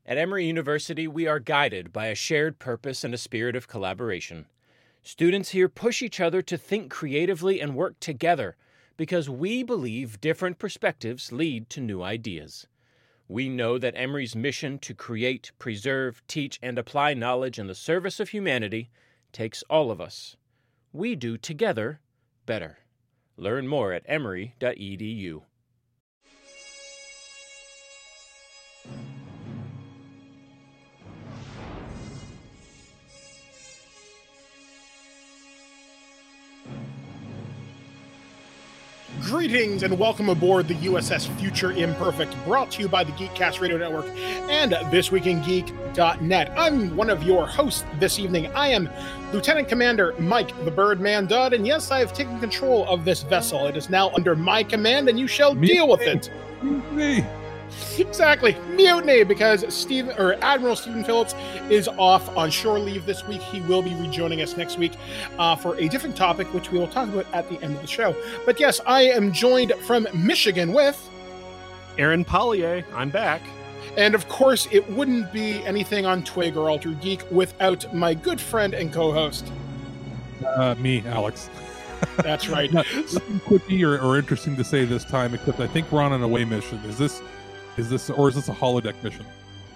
At Emory University, we are guided by a shared purpose and a spirit of collaboration. Students here push each other to think creatively and work together because we believe different perspectives lead to new ideas. We know that Emory's mission to create, preserve, teach, and apply knowledge in the service of humanity takes all of us. We do together better. Learn more at emory.edu. Greetings and welcome aboard the USS Future Imperfect, brought to you by the Geekcast Radio Network and thisweekingeek.net. I'm one of your hosts this evening. I am Lieutenant Commander Mike the Birdman Dodd, and yes, I have taken control of this vessel. It is now under my command, and you shall deal with it. Me. Exactly, mutiny, because Admiral Stephen Phillips is off on shore leave this week. He will be rejoining us next week for a different topic, which we will talk about at the end of the show. But yes, I am joined from Michigan with Aaron Pollier. I'm back. And of course, it wouldn't be anything on Twig or Altered Geek without my good friend and co-host. Me, Alex. That's right. Nothing quippy or interesting to say this time, except I think we're on an away mission. Is this a holodeck mission?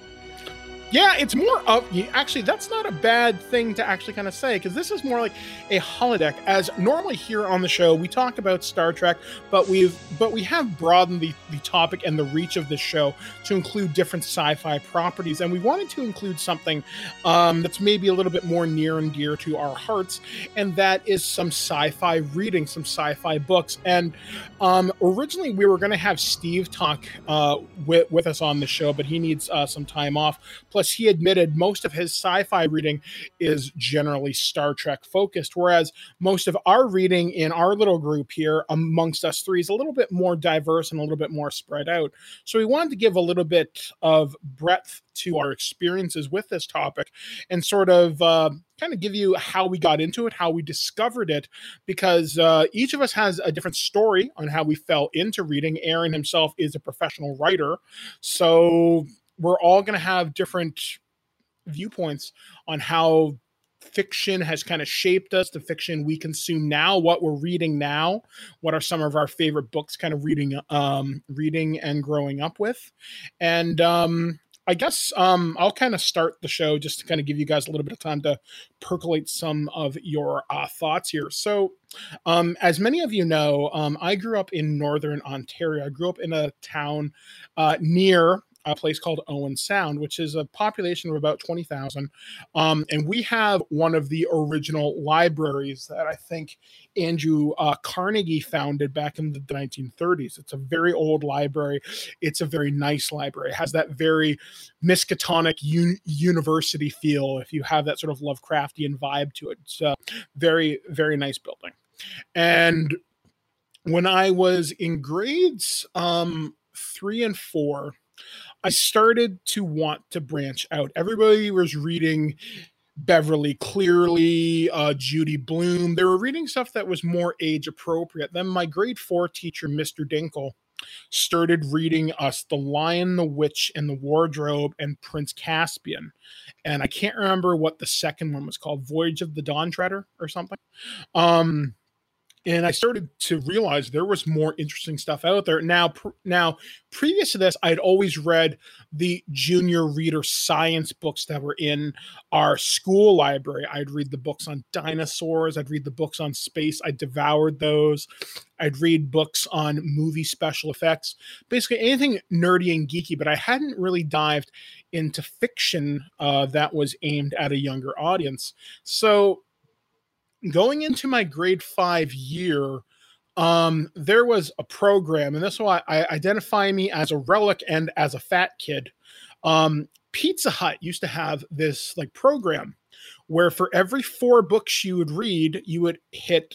Yeah, it's more of... Actually, that's not a bad thing to actually kind of say, because this is more like a holodeck. As normally here on the show, we talk about Star Trek, but we have broadened the topic and the reach of this show to include different sci-fi properties, and we wanted to include something that's maybe a little bit more near and dear to our hearts, and that is some sci-fi reading, some sci-fi books. And originally, we were going to have Steve talk with us on the show, but he needs some time off. Plus, he admitted most of his sci-fi reading is generally Star Trek focused, whereas most of our reading in our little group here amongst us three is a little bit more diverse and a little bit more spread out. So we wanted to give a little bit of breadth to our experiences with this topic and sort of kind of give you how we got into it, how we discovered it, because each of us has a different story on how we fell into reading. Aaron himself is a professional writer, so we're all going to have different viewpoints on how fiction has kind of shaped us, the fiction we consume now, what we're reading now, what are some of our favorite books kind of reading and growing up with. And I guess I'll kind of start the show just to kind of give you guys a little bit of time to percolate some of your thoughts here. So as many of you know, I grew up in Northern Ontario. I grew up in a town near a place called Owen Sound, which is a population of about 20,000. And we have one of the original libraries that I think Andrew Carnegie founded back in the 1930s. It's a very old library. It's a very nice library. It has that very Miskatonic university feel, if you have that sort of Lovecraftian vibe to it. It's a very, very nice building. And when I was in grades 3 and 4, I started to want to branch out. Everybody was reading Beverly Cleary, Judy Blume. They were reading stuff that was more age appropriate. Then my grade 4 teacher, Mr. Dinkle, started reading us The Lion, the Witch, and the Wardrobe and Prince Caspian. And I can't remember what the second one was called, Voyage of the Dawn Treader or something. And I started to realize there was more interesting stuff out there. Now, previous to this, I'd always read the junior reader science books that were in our school library. I'd read the books on dinosaurs. I'd read the books on space. I devoured those. I'd read books on movie special effects, basically anything nerdy and geeky, but I hadn't really dived into fiction that was aimed at a younger audience. So going into my grade 5 year, there was a program, and this is why I identify me as a relic and as a fat kid. Pizza Hut used to have this like program where for every 4 books you would read, you would hit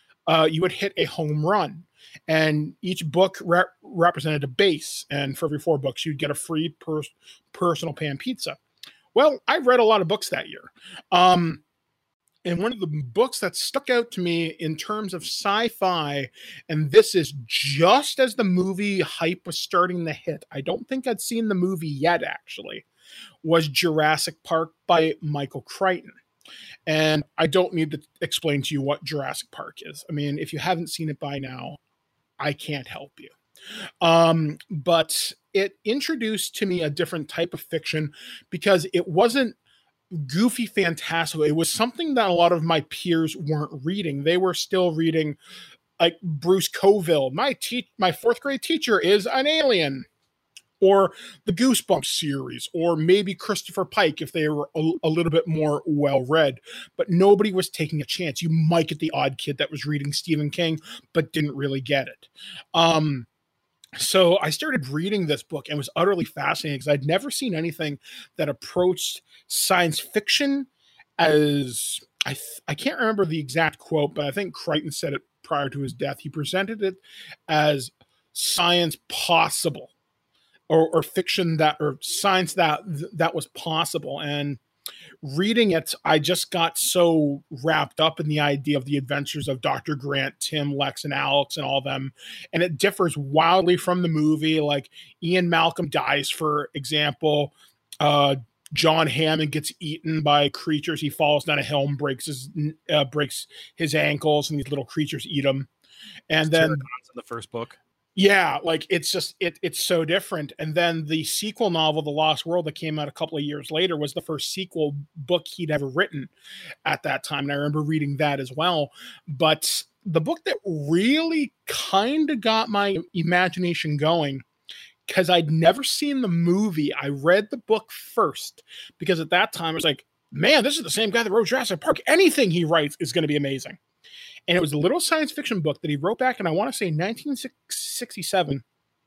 a home run, and each book represented a base. And for every 4 books, you'd get a free personal pan pizza. Well, I read a lot of books that year. And one of the books that stuck out to me in terms of sci-fi, and this is just as the movie hype was starting to hit, I don't think I'd seen the movie yet actually, was Jurassic Park by Michael Crichton. And I don't need to explain to you what Jurassic Park is. I mean, if you haven't seen it by now, I can't help you. But it introduced to me a different type of fiction because it wasn't goofy fantastical. It was something that a lot of my peers weren't reading. They were still reading like Bruce Coville. My fourth grade teacher is an alien. Or the Goosebumps series, or maybe Christopher Pike if they were a little bit more well-read. But nobody was taking a chance. You might get the odd kid that was reading Stephen King, but didn't really get it. So I started reading this book and was utterly fascinated because I'd never seen anything that approached science fiction as, I can't remember the exact quote, but I think Crichton said it prior to his death. He presented it as science possible. Or fiction that, or science that was possible. And reading it, I just got so wrapped up in the idea of the adventures of Dr. Grant, Tim, Lex, and Alex, and all of them. And it differs wildly from the movie. Like Ian Malcolm dies, for example. John Hammond gets eaten by creatures. He falls down a hill and breaks his ankles, and these little creatures eat him. And then in the first book. Yeah, like it's just it's so different. And then the sequel novel, The Lost World, that came out a couple of years later, was the first sequel book he'd ever written at that time. And I remember reading that as well. But the book that really kind of got my imagination going, because I'd never seen the movie, I read the book first, because at that time I was like, man, this is the same guy that wrote Jurassic Park. Anything he writes is going to be amazing. And it was a little science fiction book that he wrote back in, I want to say, 1967.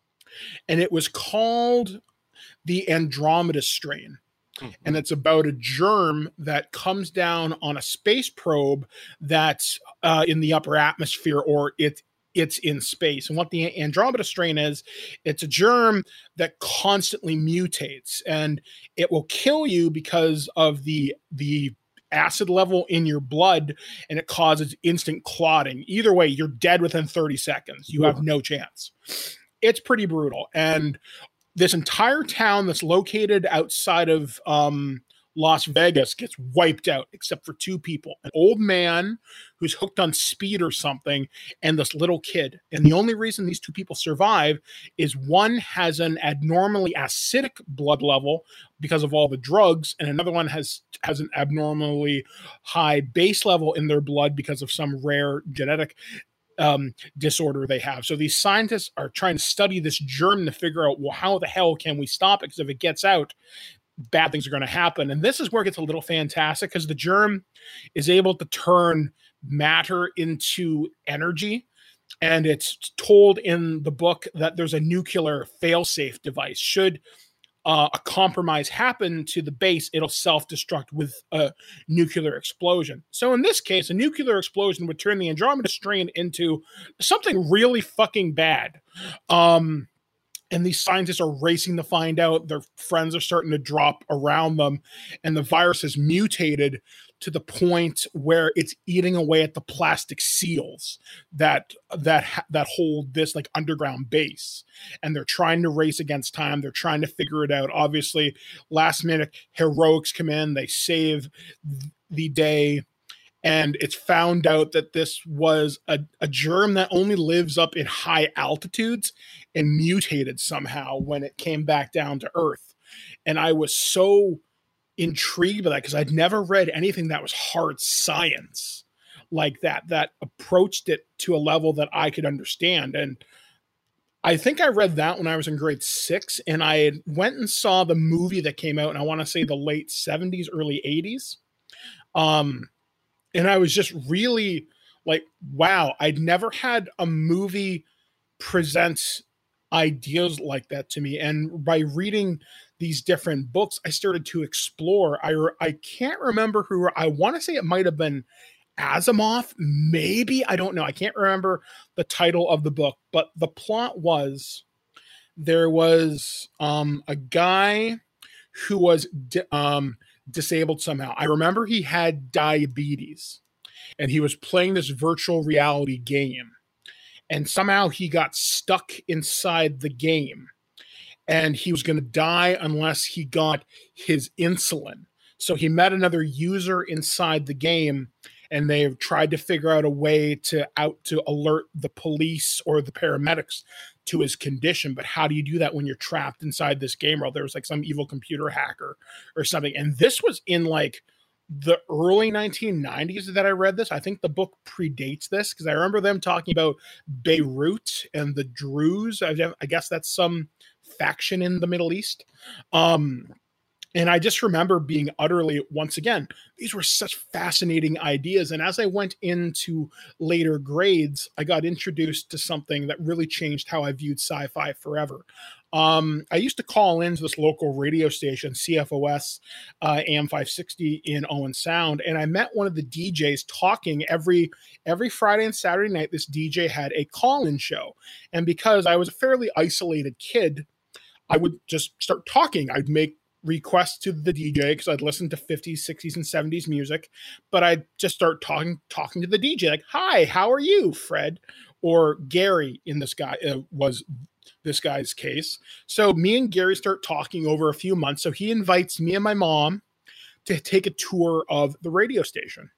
And it was called The Andromeda Strain. Mm-hmm. And it's about a germ that comes down on a space probe that's in the upper atmosphere, or it's in space. And what the Andromeda strain is, it's a germ that constantly mutates. And it will kill you because of the acid level in your blood, and it causes instant clotting. Either way, you're dead within 30 seconds. You have no chance. It's pretty brutal. And this entire town that's located outside of Las Vegas gets wiped out, except for two people: an old man who's hooked on speed or something, and this little kid. And the only reason these two people survive is one has an abnormally acidic blood level because of all the drugs, and another one has an abnormally high base level in their blood because of some rare genetic disorder they have. So these scientists are trying to study this germ to figure out, well, how the hell can we stop it? Because if it gets out, bad things are going to happen. And this is where it gets a little fantastic, because the germ is able to turn matter into energy. And it's told in the book that there's a nuclear fail-safe device. Should a compromise happen to the base, it'll self-destruct with a nuclear explosion. So in this case, a nuclear explosion would turn the Andromeda strain into something really fucking bad. And these scientists are racing to find out. Their friends are starting to drop around them, and the virus has mutated to the point where it's eating away at the plastic seals that hold this like underground base. And they're trying to race against time. They're trying to figure it out. Obviously, last minute heroics come in. They save the day. And it's found out that this was a germ that only lives up in high altitudes and mutated somehow when it came back down to Earth. And I was so intrigued by that, because I'd never read anything that was hard science like that approached it to a level that I could understand. And I think I read that when I was in grade 6, and I went and saw the movie that came out, and I want to say the late 70s, early 80s. And I was just really like, wow, I'd never had a movie present ideas like that to me. And by reading these different books, I started to explore. I can't remember who, I want to say it might have been Asimov, maybe, I don't know. I can't remember the title of the book, but the plot was, there was a guy who was disabled somehow. I remember he had diabetes and he was playing this virtual reality game. And somehow he got stuck inside the game and he was going to die unless he got his insulin. So he met another user inside the game and they tried to figure out a way to alert the police or the paramedics to his condition. But how do you do that when you're trapped inside this game world? There was like some evil computer hacker or something. And this was in like the early 1990s that I read this. I think the book predates this because I remember them talking about Beirut and the Druze. I guess that's some faction in the Middle East. And I just remember being utterly, once again, these were such fascinating ideas. And as I went into later grades, I got introduced to something that really changed how I viewed sci-fi forever. I used to call into this local radio station, CFOS AM 560 in Owen Sound, and I met one of the DJs talking every Friday and Saturday night. This DJ had a call-in show. And because I was a fairly isolated kid, I would just start talking. I'd make requests to the DJ because I'd listen to 50s, 60s, and 70s music, but I'd just start talking to the DJ like, "Hi, how are you, Fred?" Or Gary in this guy was this guy's case. So me and Gary start talking over a few months. So he invites me and my mom to take a tour of the radio station.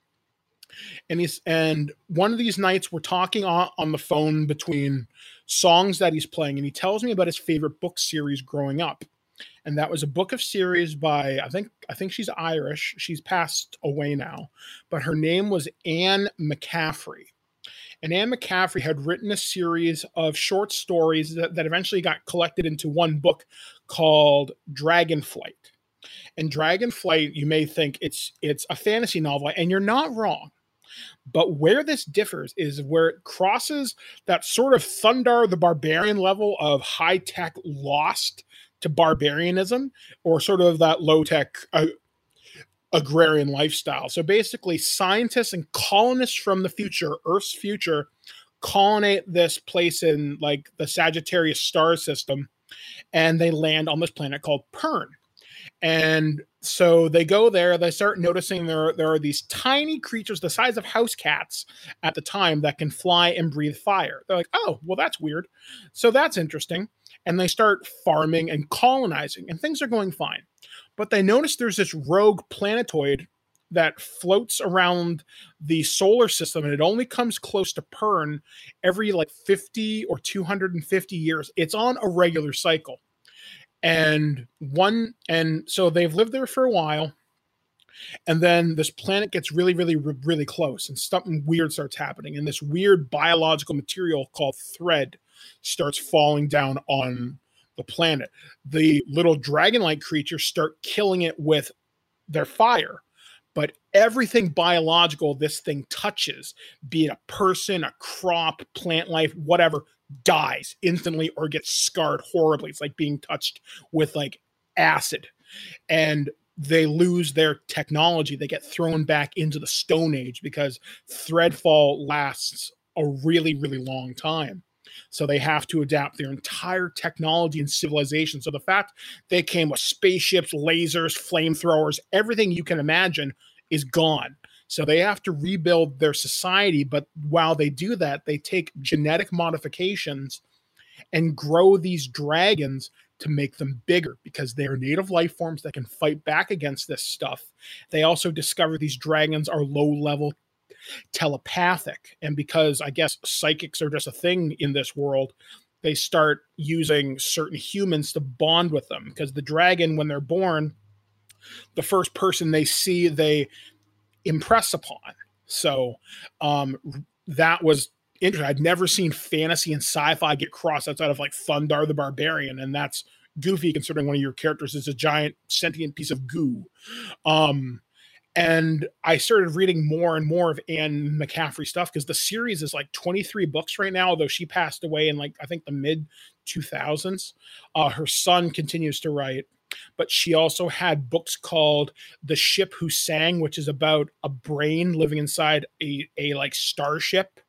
And one of these nights we're talking on the phone between songs that he's playing, and he tells me about his favorite book series growing up. And that was a book of series by, I think she's Irish. She's passed away now, but her name was Anne McCaffrey. And Anne McCaffrey had written a series of short stories that eventually got collected into one book called Dragonflight. And Dragonflight, you may think it's a fantasy novel, and you're not wrong. But where this differs is where it crosses that sort of Thundar the Barbarian level of high-tech Lost to barbarianism, or sort of that low-tech agrarian lifestyle. So basically, scientists and colonists from the future, Earth's future, colonate this place in like the Sagittarius star system, and they land on this planet called Pern. And so they go there, they start noticing there are these tiny creatures the size of house cats at the time that can fly and breathe fire. They're like, "Oh, well, that's weird. So that's interesting." And they start farming and colonizing, and things are going fine. But they notice there's this rogue planetoid that floats around the solar system, and it only comes close to Pern every like 50 or 250 years. It's on a regular cycle. And so they've lived there for a while, and then this planet gets really, really, really close, and something weird starts happening, and this weird biological material called thread starts falling down on the planet. The little dragon-like creatures start killing it with their fire, but everything biological this thing touches, be it a person, a crop, plant life, whatever, dies instantly or gets scarred horribly. It's like being touched with like acid, and they lose their technology. They get thrown back into the Stone Age because threadfall lasts a really, really long time. So they have to adapt their entire technology and civilization. So the fact they came with spaceships, lasers, flamethrowers, everything you can imagine is gone. So they have to rebuild their society. But while they do that, they take genetic modifications and grow these dragons to make them bigger because they are native life forms that can fight back against this stuff. They also discover these dragons are low-level telepathic, and because I guess psychics are just a thing in this world, they start using certain humans to bond with them, because the dragon, when they're born, the first person they see they impress upon. So that was interesting. I'd never seen fantasy and sci-fi get crossed outside of like Thundar the Barbarian, and that's goofy considering one of your characters is a giant sentient piece of goo. And I started reading more and more of Anne McCaffrey stuff because the series is like 23 books right now, although she passed away in like, I think the mid 2000s. Her son continues to write, but she also had books called The Ship Who Sang, which is about a brain living inside a like starship.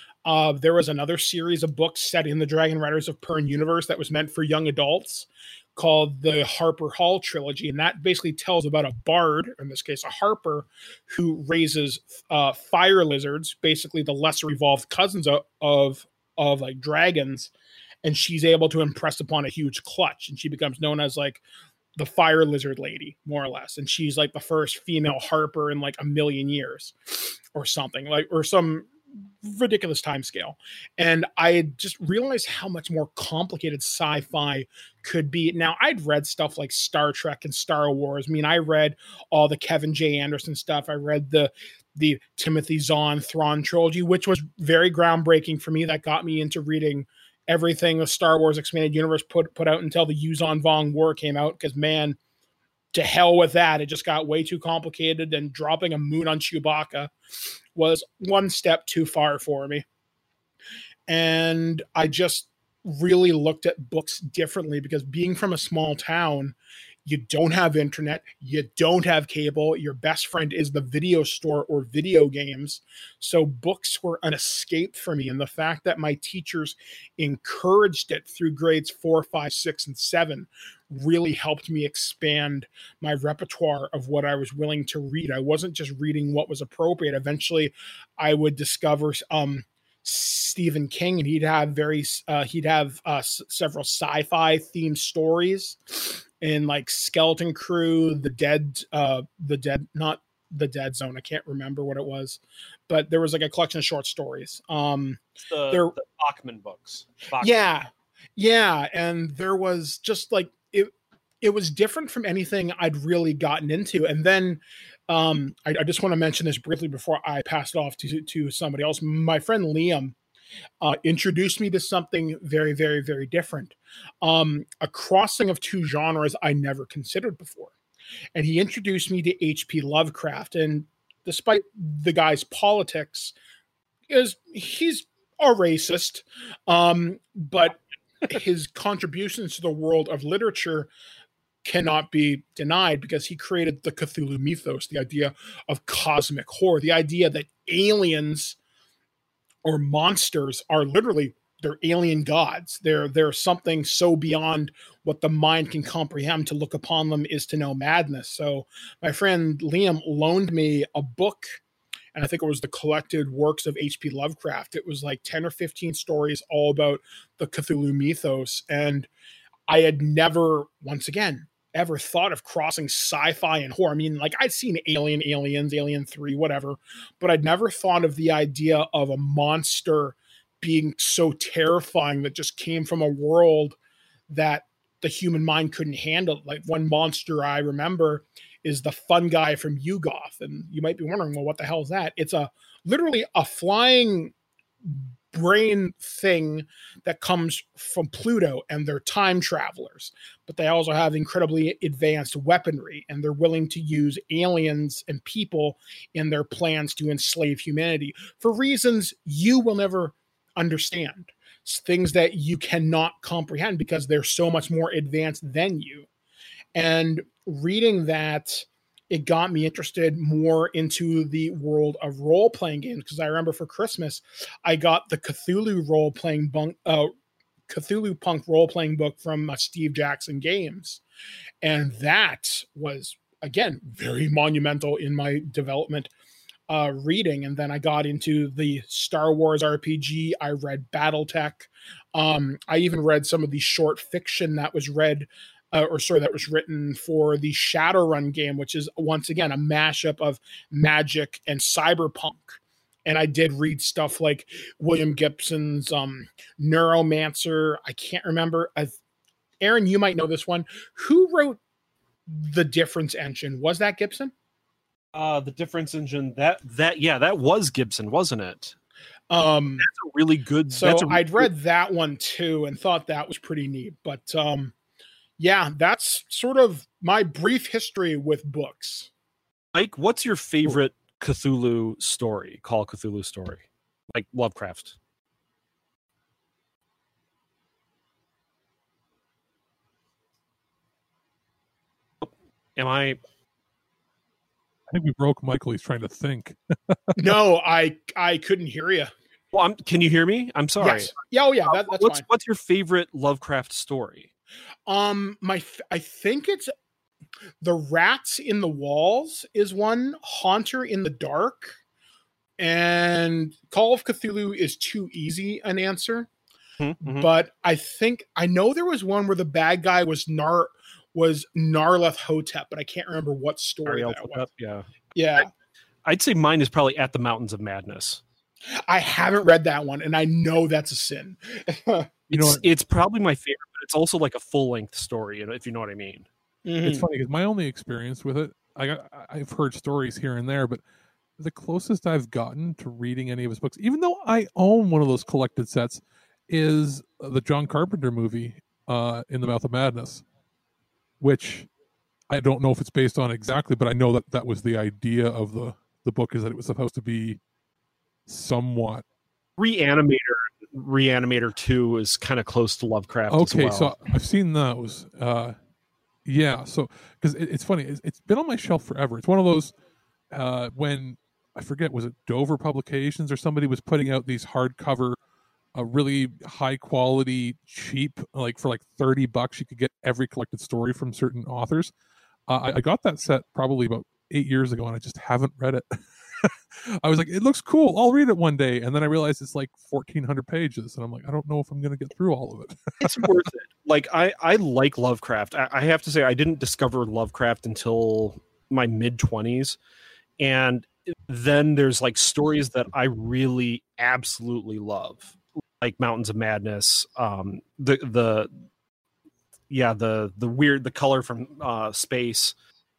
There was another series of books set in the Dragon Riders of Pern universe that was meant for young adults called the Harper Hall trilogy, and that basically tells about a bard, in this case a harper, who raises fire lizards, basically the lesser evolved cousins of like dragons, and she's able to impress upon a huge clutch, and she becomes known as like the fire lizard lady, more or less, and she's like the first female harper in like a million years or something, like, or some ridiculous time scale. And I just realized how much more complicated sci-fi could be. Now, I'd read stuff like Star Trek and Star Wars. I mean, I read all the Kevin J. Anderson stuff. I read the Timothy Zahn Thrawn trilogy, which was very groundbreaking for me. That got me into reading everything the Star Wars Expanded Universe put out until the Yuuzhan Vong War came out, because, man, to hell with that. It just got way too complicated, and dropping a moon on Chewbacca was one step too far for me. And I just really looked at books differently, because being from a small town, you don't have internet, you don't have cable, your best friend is the video store or video games. So books were an escape for me. And the fact that my teachers encouraged it through grades 4, 5, 6, and 7 really helped me expand my repertoire of what I was willing to read. I wasn't just reading what was appropriate. Eventually, I would discover Stephen King, and he'd have several sci-fi themed stories, in like Skeleton Crew, the Dead not the Dead Zone. I can't remember what it was, but there was like a collection of short stories. The Bachman books. Yeah, and there was just like it was different from anything I'd really gotten into. And then I just want to mention this briefly before I pass it off to somebody else. My friend Liam introduced me to something very, very, very different. A crossing of two genres I never considered before. And he introduced me to H.P. Lovecraft. And despite the guy's politics, he's a racist, but his contributions to the world of literature cannot be denied, because he created the Cthulhu mythos, the idea of cosmic horror, the idea that aliens or monsters are literally, they're alien gods. They're something so beyond what the mind can comprehend. To look upon them is to know madness. So my friend Liam loaned me a book, and I think it was the collected works of H.P. Lovecraft. It was like 10 or 15 stories all about the Cthulhu mythos. And I had never, once again, ever thought of crossing sci-fi and horror. I mean, like, I'd seen Aliens, Alien 3, whatever, but I'd never thought of the idea of a monster being so terrifying that just came from a world that the human mind couldn't handle. Like, one monster I remember is the fun guy from Yugoth. And you might be wondering, well, what the hell is that? It's literally a flying brain thing that comes from Pluto, and they're time travelers, but they also have incredibly advanced weaponry, and they're willing to use aliens and people in their plans to enslave humanity for reasons you will never understand. It's things that you cannot comprehend because they're so much more advanced than you. And reading that, it got me interested more into the world of role-playing games, because I remember for Christmas, I got the Cthulhu Cthulhu Punk role-playing book from Steve Jackson Games. And that was, again, very monumental in my development reading. And then I got into the Star Wars RPG. I read Battletech. I even read some of the short fiction that was that was written for the Shadowrun game, which is, once again, a mashup of magic and cyberpunk. And I did read stuff like William Gibson's Neuromancer. I can't remember. Aaron, you might know this one. Who wrote The Difference Engine? Was that Gibson? The Difference Engine, that was Gibson, wasn't it? That's a really good. I'd read that one too and thought that was pretty neat. But yeah, that's sort of my brief history with books. Mike, what's your favorite Cthulhu story? Call Cthulhu story, like Lovecraft. I think we broke Michael. He's trying to think. No, I couldn't hear you. Well, can you hear me? I'm sorry. Yes. Yeah, oh yeah, that's fine. What's your favorite Lovecraft story? I think it's The Rats in the Walls is one, Haunter in the Dark, and Call of Cthulhu is too easy an answer. Mm-hmm. But I know there was one where the bad guy was Narleth Hotep, but I can't remember what story that was. Yeah. I'd say mine is probably At the Mountains of Madness. I haven't read that one, and I know that's a sin. It's probably my favorite, but it's also like a full-length story, if you know what I mean. Mm-hmm. It's funny because my only experience with it, I've heard stories here and there, but the closest I've gotten to reading any of his books, even though I own one of those collected sets, is the John Carpenter movie, In the Mouth of Madness, which I don't know if it's based on exactly, but I know that was the idea of the book, is that it was supposed to be somewhat. Reanimator 2 is kind of close to Lovecraft as well. So I've seen those. Yeah, so because it's funny, it's been on my shelf forever. It's one of those when I forget, was it Dover Publications or somebody was putting out these hardcover, really high quality, cheap, like for like $30 you could get every collected story from certain authors. I got that set probably about 8 years ago, and I just haven't read it. I was like, it looks cool, I'll read it one day, and then I realized it's like 1,400 pages, and I'm like, I don't know if I'm going to get through all of it. It's worth it. Like I like Lovecraft. I have to say, I didn't discover Lovecraft until my mid-20s, and then there's like stories that I really absolutely love, like Mountains of Madness, the color from space.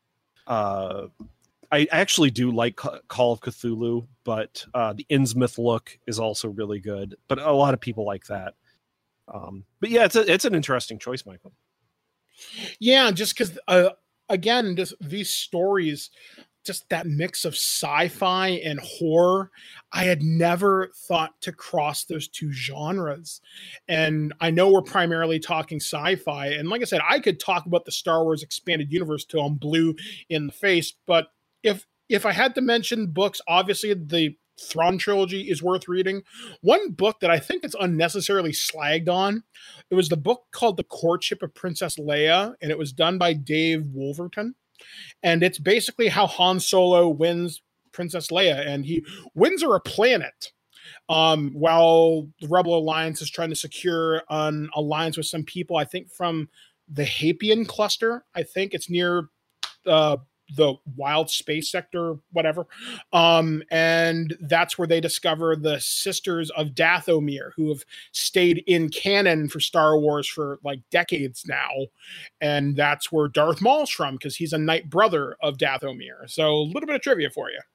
I actually do like Call of Cthulhu, but the Innsmouth look is also really good. But a lot of people like that. But yeah, it's an interesting choice, Michael. Yeah, just because again, just these stories, just that mix of sci-fi and horror, I had never thought to cross those two genres. And I know we're primarily talking sci-fi, and like I said, I could talk about the Star Wars expanded universe till I'm blue in the face, but if I had to mention books, obviously the Thrawn trilogy is worth reading. One book that I think it's unnecessarily slagged on, it was the book called The Courtship of Princess Leia, and it was done by Dave Wolverton. And it's basically how Han Solo wins Princess Leia, and he wins her a planet, while the Rebel Alliance is trying to secure an alliance with some people, I think from the Hapian cluster. I think it's near the wild space sector, whatever. And that's where they discover the sisters of Dathomir, who have stayed in canon for Star Wars for like decades now. And that's where Darth Maul's from, because he's a night brother of Dathomir. So a little bit of trivia for you.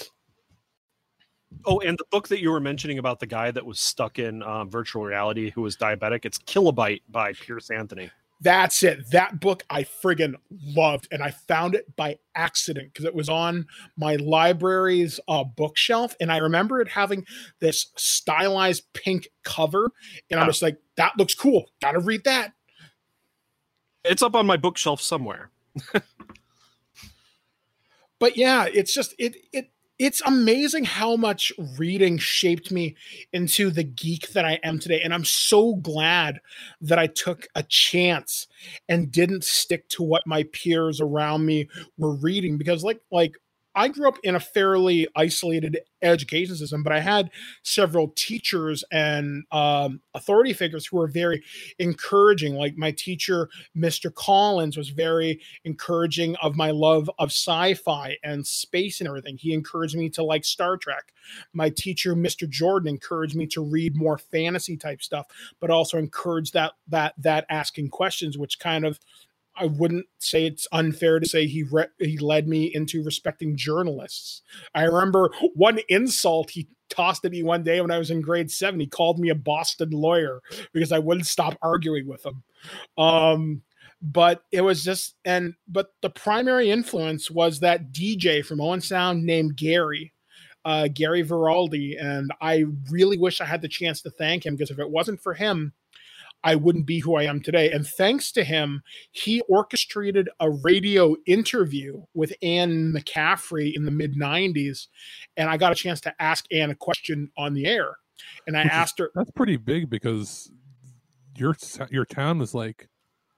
Oh, and the book that you were mentioning about the guy that was stuck in virtual reality who was diabetic, it's Kilobyte by Pierce Anthony. That's it. That book I friggin' loved, and I found it by accident because it was on my library's bookshelf, and I remember it having this stylized pink cover, and I was like, that looks cool. Gotta read that. It's up on my bookshelf somewhere. But yeah, it's just it's amazing how much reading shaped me into the geek that I am today. And I'm so glad that I took a chance and didn't stick to what my peers around me were reading, because like I grew up in a fairly isolated education system, but I had several teachers and authority figures who were very encouraging. Like my teacher, Mr. Collins, was very encouraging of my love of sci-fi and space and everything. He encouraged me to like Star Trek. My teacher, Mr. Jordan, encouraged me to read more fantasy type stuff, but also encouraged that asking questions, which kind of, I wouldn't say it's unfair to say he led me into respecting journalists. I remember one insult he tossed at me one day when I was in grade 7. He called me a Boston lawyer because I wouldn't stop arguing with him. But it was just, but the primary influence was that DJ from Owen Sound named Gary Veraldi. And I really wish I had the chance to thank him, because if it wasn't for him, I wouldn't be who I am today. And thanks to him, he orchestrated a radio interview with Anne McCaffrey in the mid-90s. And I got a chance to ask Anne a question on the air. And I asked her... That's pretty big, because your town is like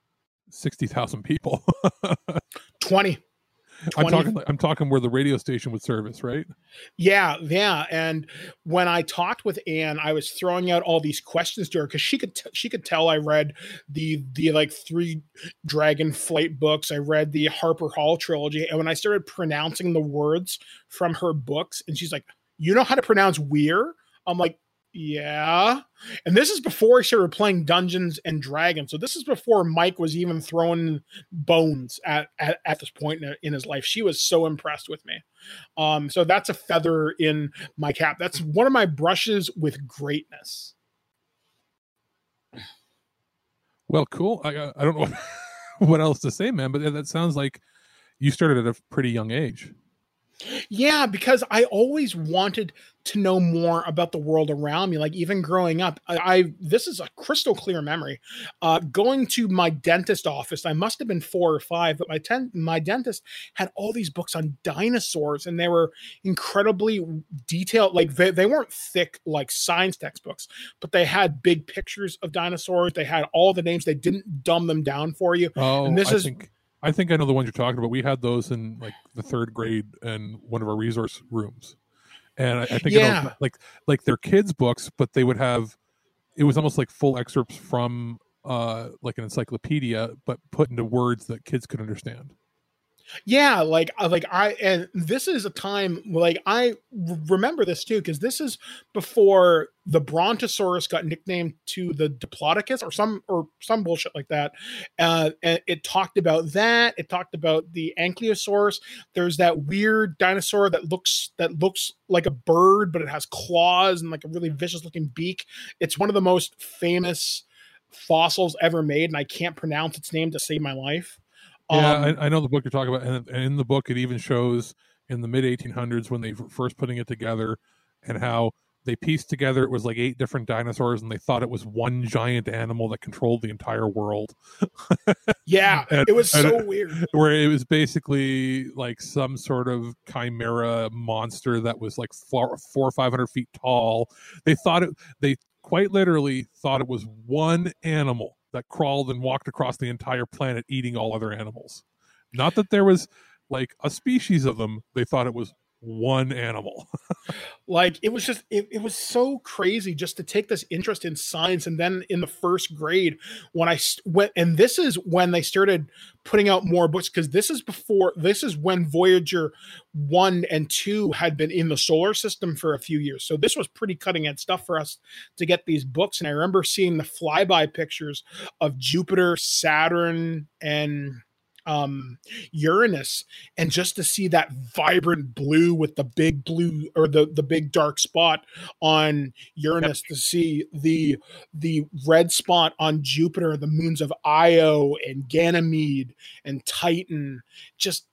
60,000 people. 20. I'm talking where the radio station would service, right? Yeah. And when I talked with Anne, I was throwing out all these questions to her because she could tell I read the like 3 Dragon Flight books. I read the Harper Hall trilogy, and when I started pronouncing the words from her books, and she's like, "You know how to pronounce weir?" I'm like, yeah. And this is before I started playing Dungeons and Dragons. So this is before Mike was even throwing bones at this point in his life. She was so impressed with me. So that's a feather in my cap. That's one of my brushes with greatness. Well, cool. I don't know what else to say, man, but that sounds like you started at a pretty young age. Yeah, because I always wanted to know more about the world around me. Like even growing up, this is a crystal clear memory. Going to my dentist office, I must have been 4 or 5, but my dentist had all these books on dinosaurs, and they were incredibly detailed. Like they weren't thick like science textbooks, but they had big pictures of dinosaurs. They had all the names. They didn't dumb them down for you. Oh, and I think I know the ones you're talking about. We had those in like the 3rd grade in one of our resource rooms. And I think I know, like they're kids' books, but they would have, it was almost like full excerpts from like an encyclopedia, but put into words that kids could understand. Yeah, and this is a time like I remember this too, because this is before the Brontosaurus got nicknamed to the Diplodocus or some bullshit like that. And it talked about that. It talked about the Ankylosaurus. There's that weird dinosaur that looks like a bird, but it has claws and like a really vicious looking beak. It's one of the most famous fossils ever made, and I can't pronounce its name to save my life. Yeah, I know the book you're talking about, and in the book it even shows in the mid 1800s when they were first putting it together, and how they pieced together it was like 8 different dinosaurs, and they thought it was one giant animal that controlled the entire world. Yeah, it was so weird. Where it was basically like some sort of chimera monster that was like 400 or 500 feet tall. They quite literally thought it was one animal that crawled and walked across the entire planet eating all other animals. Not that there was like a species of them. They thought it was one animal. Like it was just it was so crazy just to take this interest in science. And then in the 1st grade when I went, and this is when they started putting out more books, because this is when Voyager 1 and 2 had been in the solar system for a few years. So this was pretty cutting edge stuff for us to get these books. And I remember seeing the flyby pictures of Jupiter, Saturn, and Uranus, and just to see that vibrant blue with the big blue or the big dark spot on Uranus, to see the red spot on Jupiter, the moons of Io and Ganymede and Titan, just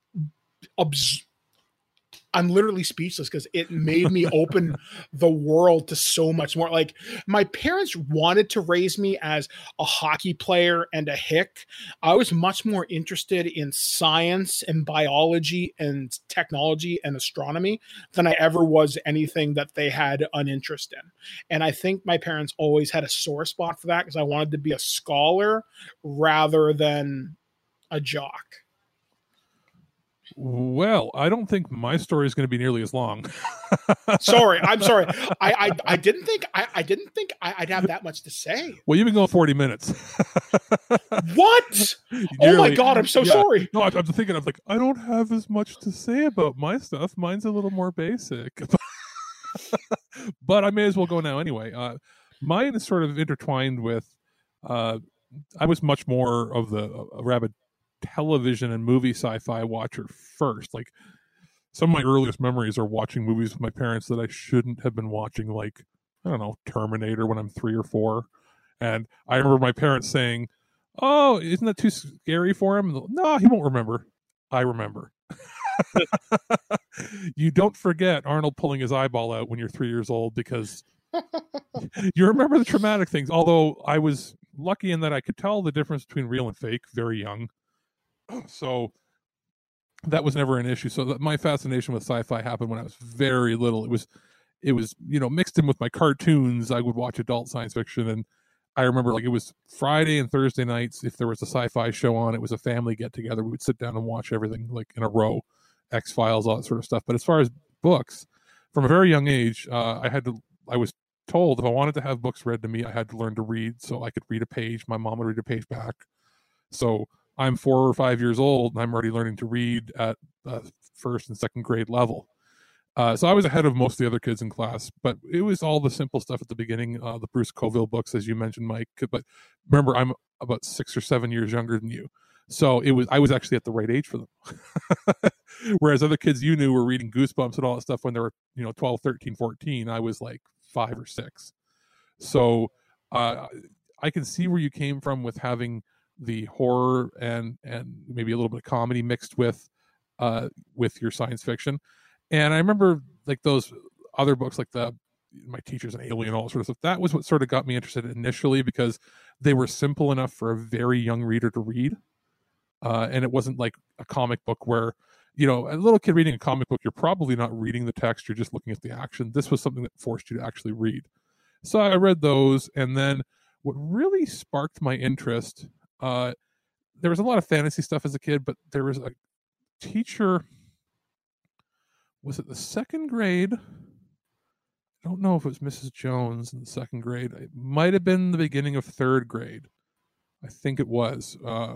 I'm literally speechless because it made me open the world to so much more. Like my parents wanted to raise me as a hockey player and a hick. I was much more interested in science and biology and technology and astronomy than I ever was anything that they had an interest in. And I think my parents always had a sore spot for that because I wanted to be a scholar rather than a jock. Well, I don't think my story is going to be nearly as long. I'm sorry. I didn't think I'd have that much to say. Well, you've been going 40 minutes. What? Oh my God, I'm so sorry. No, I'm thinking, I'm like, I don't have as much to say about my stuff. Mine's a little more basic. But I may as well go now anyway. Mine is sort of intertwined with, I was much more of a rabid television and movie sci-fi watcher first. Like some of my earliest memories are watching movies with my parents that I shouldn't have been watching, like, I don't know, Terminator when I'm 3 or 4. And I remember my parents saying, "Oh, isn't that too scary for him?" No, he won't remember. I remember. You don't forget Arnold pulling his eyeball out when you're 3 years old because you remember the traumatic things. Although I was lucky in that I could tell the difference between real and fake very young. So that was never an issue. So my fascination with sci-fi happened when I was very little. It was, mixed in with my cartoons. I would watch adult science fiction, and I remember like it was Friday and Thursday nights. If there was a sci-fi show on, it was a family get together. We would sit down and watch everything like in a row, X-Files, all that sort of stuff. But as far as books, from a very young age, I was told if I wanted to have books read to me, I had to learn to read so I could read a page. My mom would read a page back. So I'm 4 or 5 years old and I'm already learning to read at first and second grade level. So I was ahead of most of the other kids in class, but it was all the simple stuff at the beginning, the Bruce Coville books, as you mentioned, Mike. But remember, I'm about 6 or 7 years younger than you. So I was actually at the right age for them. Whereas other kids you knew were reading Goosebumps and all that stuff when they were, 12, 13, 14. I was like 5 or 6. So I can see where you came from with having the horror and maybe a little bit of comedy mixed with your science fiction. And I remember like those other books, like My Teacher's an Alien, all that sort of stuff. That was what sort of got me interested initially because they were simple enough for a very young reader to read. And it wasn't like a comic book where, a little kid reading a comic book, you're probably not reading the text, you're just looking at the action. This was something that forced you to actually read. So I read those. And then what really sparked my interest, there was a lot of fantasy stuff as a kid, but there was a teacher. Was it the second grade? I don't know if it was Mrs. Jones in the second grade. It might have been the beginning of third grade. I think it was I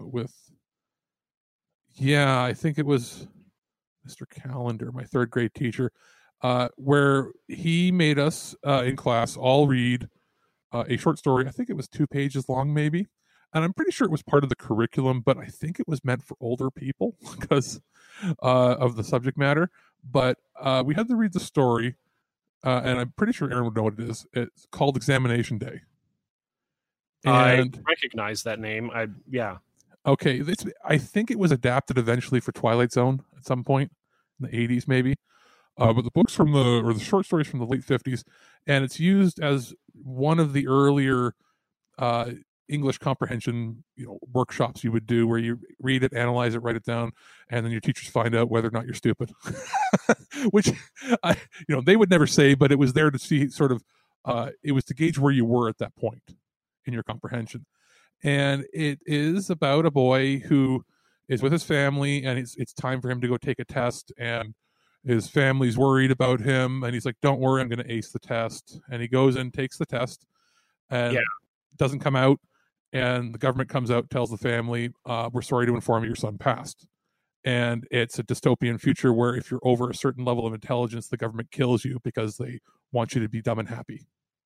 think it was Mr. Calendar, my third grade teacher, where he made us in class all read a short story. I think it was 2 pages long, maybe. And I'm pretty sure it was part of the curriculum, but I think it was meant for older people because of the subject matter. But we had to read the story, and I'm pretty sure Aaron would know what it is. It's called Examination Day. And, I recognize that name. Okay, I think it was adapted eventually for Twilight Zone at some point in the 80s, maybe. But the books the short stories from the late 50s, and it's used as one of the earlier English comprehension, workshops you would do where you read it, analyze it, write it down, and then your teachers find out whether or not you're stupid, which, they would never say, but it was there to see sort of, it was to gauge where you were at that point in your comprehension. And it is about a boy who is with his family and it's time for him to go take a test, and his family's worried about him. And he's like, don't worry, I'm going to ace the test. And he goes and takes the test and it doesn't come out. And the government comes out, tells the family, we're sorry to inform you your son passed. And it's a dystopian future where if you're over a certain level of intelligence, the government kills you because they want you to be dumb and happy.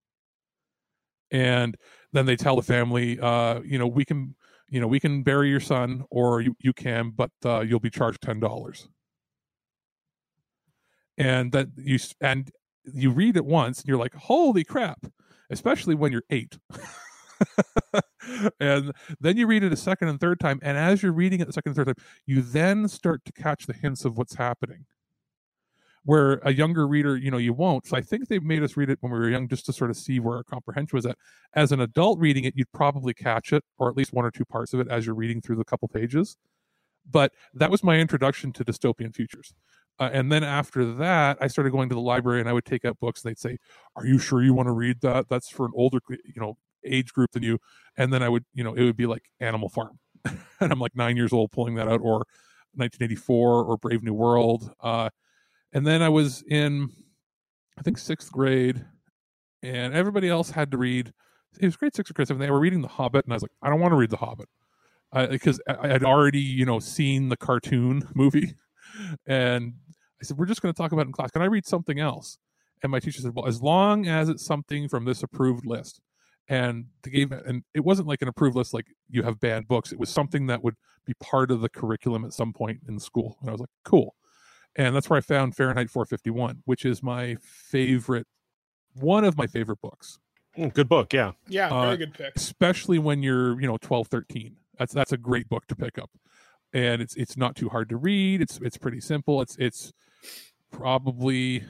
And then they tell the family, we can bury your son, or you can, but you'll be charged $10. And that you read it once and you're like, holy crap, especially when you're 8. And then you read it a second and third time, and as you're reading it the second and third time, you then start to catch the hints of what's happening, where a younger reader, you won't. So I think they've made us read it when we were young just to sort of see where our comprehension was at. As an adult reading it, you'd probably catch it, or at least 1 or 2 parts of it as you're reading through the couple pages. But that was my introduction to dystopian futures. And then after that, I started going to the library, and I would take out books, and they'd say, are you sure you want to read that? That's for an older, age group than you. And then I would, it would be like Animal Farm. And I'm like 9 years old pulling that out, or 1984 or Brave New World. And then I was in, I think, 6th grade, and everybody else had to read. It was grade 6 or grade 7. They were reading The Hobbit, and I was like, I don't want to read The Hobbit. Because I had already, seen the cartoon movie. And I said, we're just going to talk about it in class. Can I read something else? And my teacher said, well, as long as it's something from this approved list. And it wasn't like an approved list like you have banned books. It was something that would be part of the curriculum at some point in school. And I was like, cool. And that's where I found Fahrenheit 451, which is one of my favorite books. Good book, yeah. Yeah, very good pick. Especially when you're, 12, 13. That's a great book to pick up. And it's not too hard to read. It's pretty simple. It's probably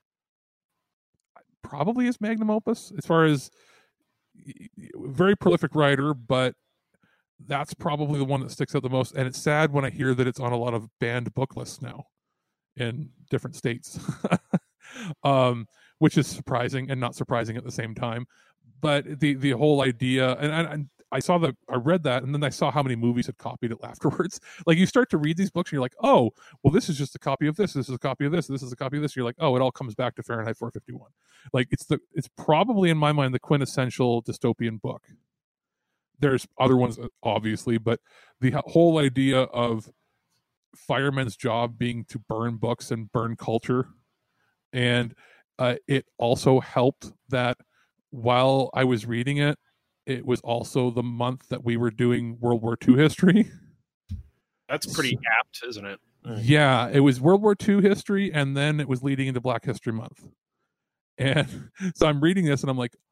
his magnum opus as far as very prolific writer, but that's probably the one that sticks out the most. And it's sad when I hear that it's on a lot of banned book lists now in different states, which is surprising and not surprising at the same time. but the whole idea, and I read that, and then I saw how many movies had copied it afterwards. Like, you start to read these books and you're like, oh, well, this is just a copy of this is a copy of this is a copy of this. You're like, oh, it all comes back to Fahrenheit 451. Like, it's probably, in my mind, the quintessential dystopian book. There's other ones, obviously, but the whole idea of firemen's job being to burn books and burn culture, and it also helped that while I was reading it, it was also the month that we were doing World War II history. That's pretty apt, isn't it? Yeah, it was World War II history, and then it was leading into Black History Month. And so I'm reading this, and I'm like,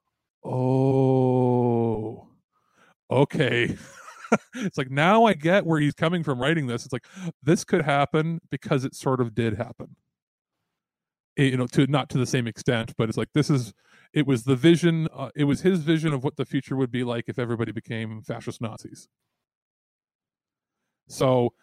oh, okay. It's like, now I get where he's coming from writing this. It's like, this could happen because it sort of did happen. To not to the same extent, but it's like, it was the vision. It was his vision of what the future would be like if everybody became fascist Nazis. So,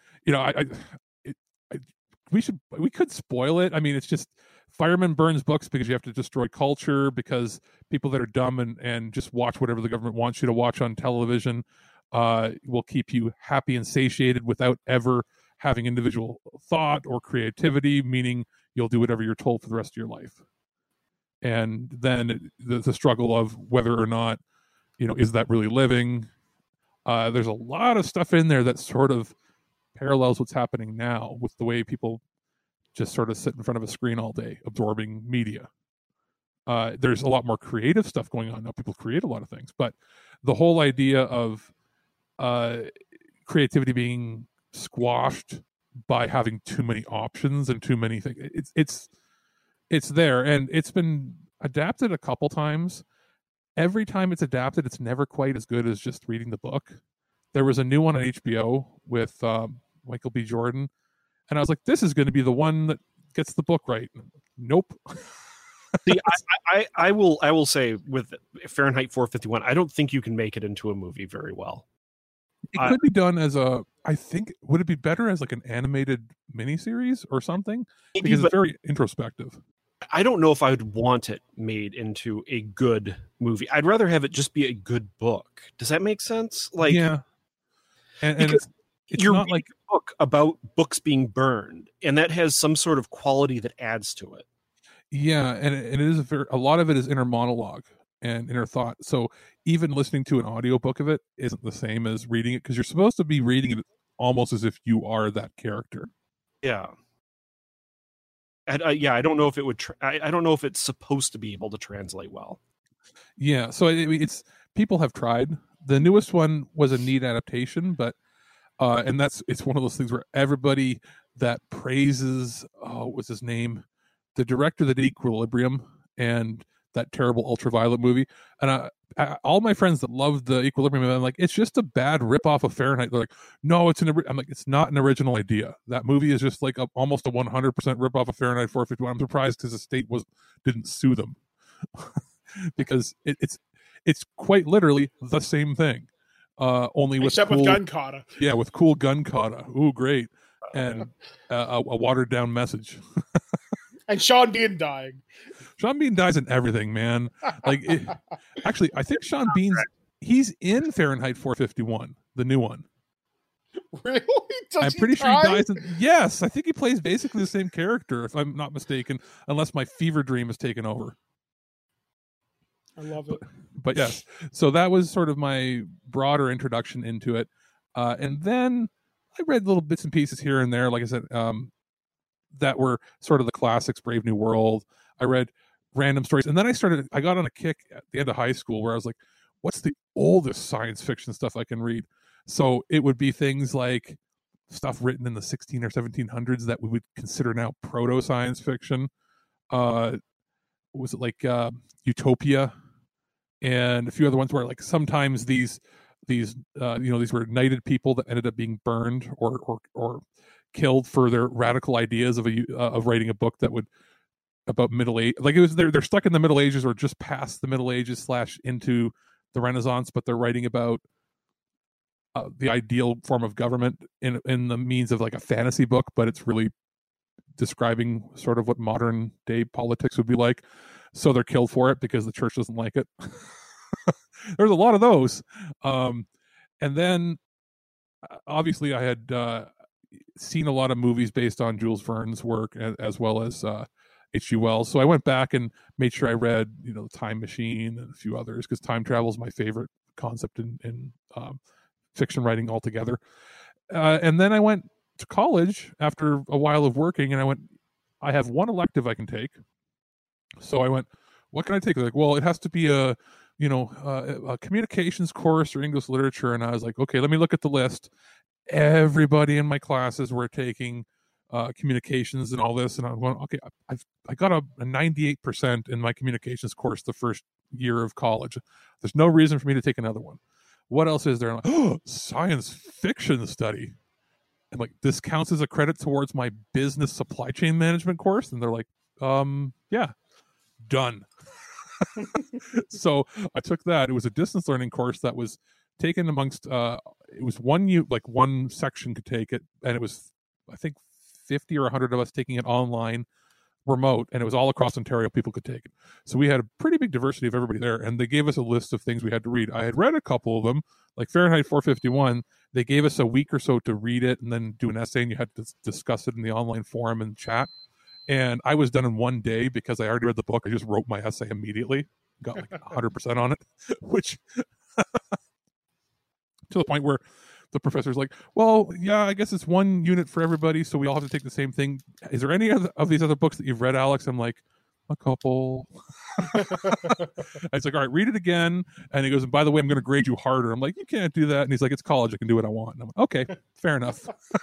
we could spoil it. I mean, it's just fireman burns books because you have to destroy culture, because people that are dumb and just watch whatever the government wants you to watch on television will keep you happy and satiated without ever having individual thought or creativity, meaning you'll do whatever you're told for the rest of your life. And then the struggle of whether or not, is that really living? There's a lot of stuff in there that sort of parallels what's happening now with the way people just sort of sit in front of a screen all day absorbing media. There's a lot more creative stuff going on now. People create a lot of things, but the whole idea of creativity being squashed by having too many options and too many things, it's there, and it's been adapted a couple times. Every time it's adapted, it's never quite as good as just reading the book. There was a new one on HBO with Michael B. Jordan, and I was like, this is going to be the one that gets the book right. Nope. See, I will say with Fahrenheit 451, I don't think you can make it into a movie very well. It could be done as I think, would it be better as like an animated miniseries or something? Because it's very introspective. I don't know if I would want it made into a good movie. I'd rather have it just be a good book. Does that make sense? Like, yeah. And it's you're not like a book about books being burned, and that has some sort of quality that adds to it. Yeah, and it is a lot of it is inner monologue and inner thought. So even listening to an audiobook of it isn't the same as reading it, because you're supposed to be reading it almost as if you are that character. Yeah. And, I don't know if it would. I don't know if it's supposed to be able to translate well. Yeah, so it's people have tried. The newest one was a neat adaptation, but and it's one of those things where everybody that praises what's his name, the director that did Equilibrium and that terrible Ultraviolet movie, and all my friends that loved the Equilibrium, I'm like, it's just a bad ripoff of Fahrenheit. They're like, no, I'm like, it's not an original idea. That movie is just like almost a 100% ripoff of Fahrenheit 451. I'm surprised his estate didn't sue them because it's quite literally the same thing, only with except with gun kata. Yeah, with cool gun kata. Ooh, great, and a watered down message. And Sean Bean dying. Sean Bean dies in everything, man. Like, actually, I think Sean Bean's he's in Fahrenheit 451, the new one. Really? I'm pretty sure he dies. Yes, I think he plays basically the same character, if I'm not mistaken, unless my fever dream has taken over. I love it. But yes, so that was sort of my broader introduction into it, and then I read little bits and pieces here and there. Like I said, that were sort of the classics, Brave New World. I read random stories, and then I got on a kick at the end of high school where I was like, what's the oldest science fiction stuff I can read? So it would be things like stuff written in the 16 or 1700s that we would consider now proto science fiction. Was it like Utopia and a few other ones where like sometimes these were knighted people that ended up being burned or killed for their radical ideas of writing a book that would about middle age, like it was they're stuck in the Middle Ages or just past the Middle Ages / into the Renaissance, but they're writing about the ideal form of government in the means of like a fantasy book, but it's really describing sort of what modern day politics would be like. So they're killed for it because the church doesn't like it. There's a lot of those. And then obviously I had seen a lot of movies based on Jules Verne's work, as well as H.G. Wells. So I went back and made sure I read, Time Machine and a few others, because time travel is my favorite concept in fiction writing altogether. And then I went to college after a while of working, and I have one elective I can take. So I went, what can I take? They're like, well, it has to be a communications course or English literature. And I was like, okay, let me look at the list. Everybody in my classes were taking communications and all this, and I'm going, okay, I got a 98% in my communications course the first year of college. There's no reason for me to take another one. What else is there? I'm like, oh, science fiction study. And like, this counts as a credit towards my business supply chain management course? And they're like, yeah, done. So I took that. It was a distance learning course that was taken amongst, it was one section could take it. And it was, I think, 50 or 100 of us taking it online, remote, and it was all across Ontario. People could take it. So we had a pretty big diversity of everybody there, and they gave us a list of things we had to read. I had read a couple of them, like Fahrenheit 451. They gave us a week or so to read it and then do an essay, and you had to discuss it in the online forum and chat. And I was done in one day because I already read the book. I just wrote my essay immediately, got like 100% on it, which to the point where the professor's like, well, yeah, I guess it's one unit for everybody, so we all have to take the same thing. Is there any of these other books that you've read, Alex? I'm like, a couple. It's like, all right, read it again. And he goes, and by the way, I'm going to grade you harder. I'm like, you can't do that. And he's like, it's college. I can do what I want. And I'm like, okay, fair enough.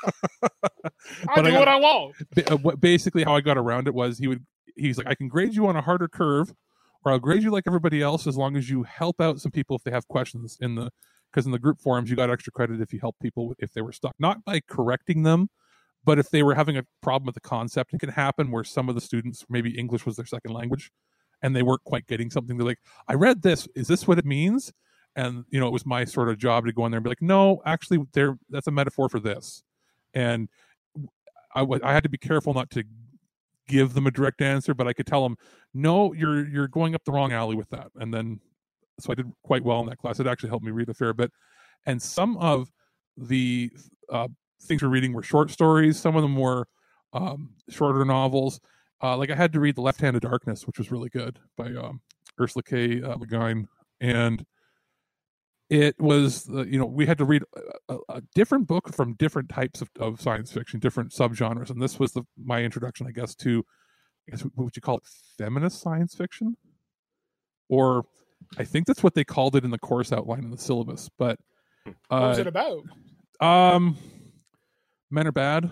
I do what I want. Basically, how I got around it was he's like, I can grade you on a harder curve, or I'll grade you like everybody else as long as you help out some people if they have questions because in the group forums, you got extra credit if you help people if they were stuck, not by correcting them, but if they were having a problem with the concept. It can happen where some of the students, maybe English was their second language, and they weren't quite getting something. They're like, I read this. Is this what it means? And, it was my sort of job to go in there and be like, no, actually, that's a metaphor for this. And I had to be careful not to give them a direct answer, but I could tell them, no, you're going up the wrong alley with that. And then, so I did quite well in that class. It actually helped me read a fair bit. And some of the things we're reading were short stories. Some of them were shorter novels. Like I had to read The Left Hand of Darkness, which was really good, by Ursula K. Le Guin. And it was, we had to read a different book from different types of science fiction, different subgenres. And this was my introduction, I guess, to, what would you call it? Feminist science fiction? Or I think that's what they called it in the course outline in the syllabus. But what was it about? Men are bad.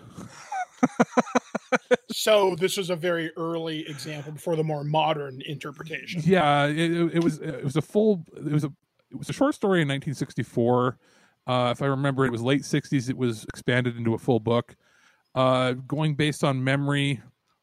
So this was a very early example before the more modern interpretation. Yeah, it was a short story in 1964. If I remember, it was late 60s. It was expanded into a full book, going based on memory.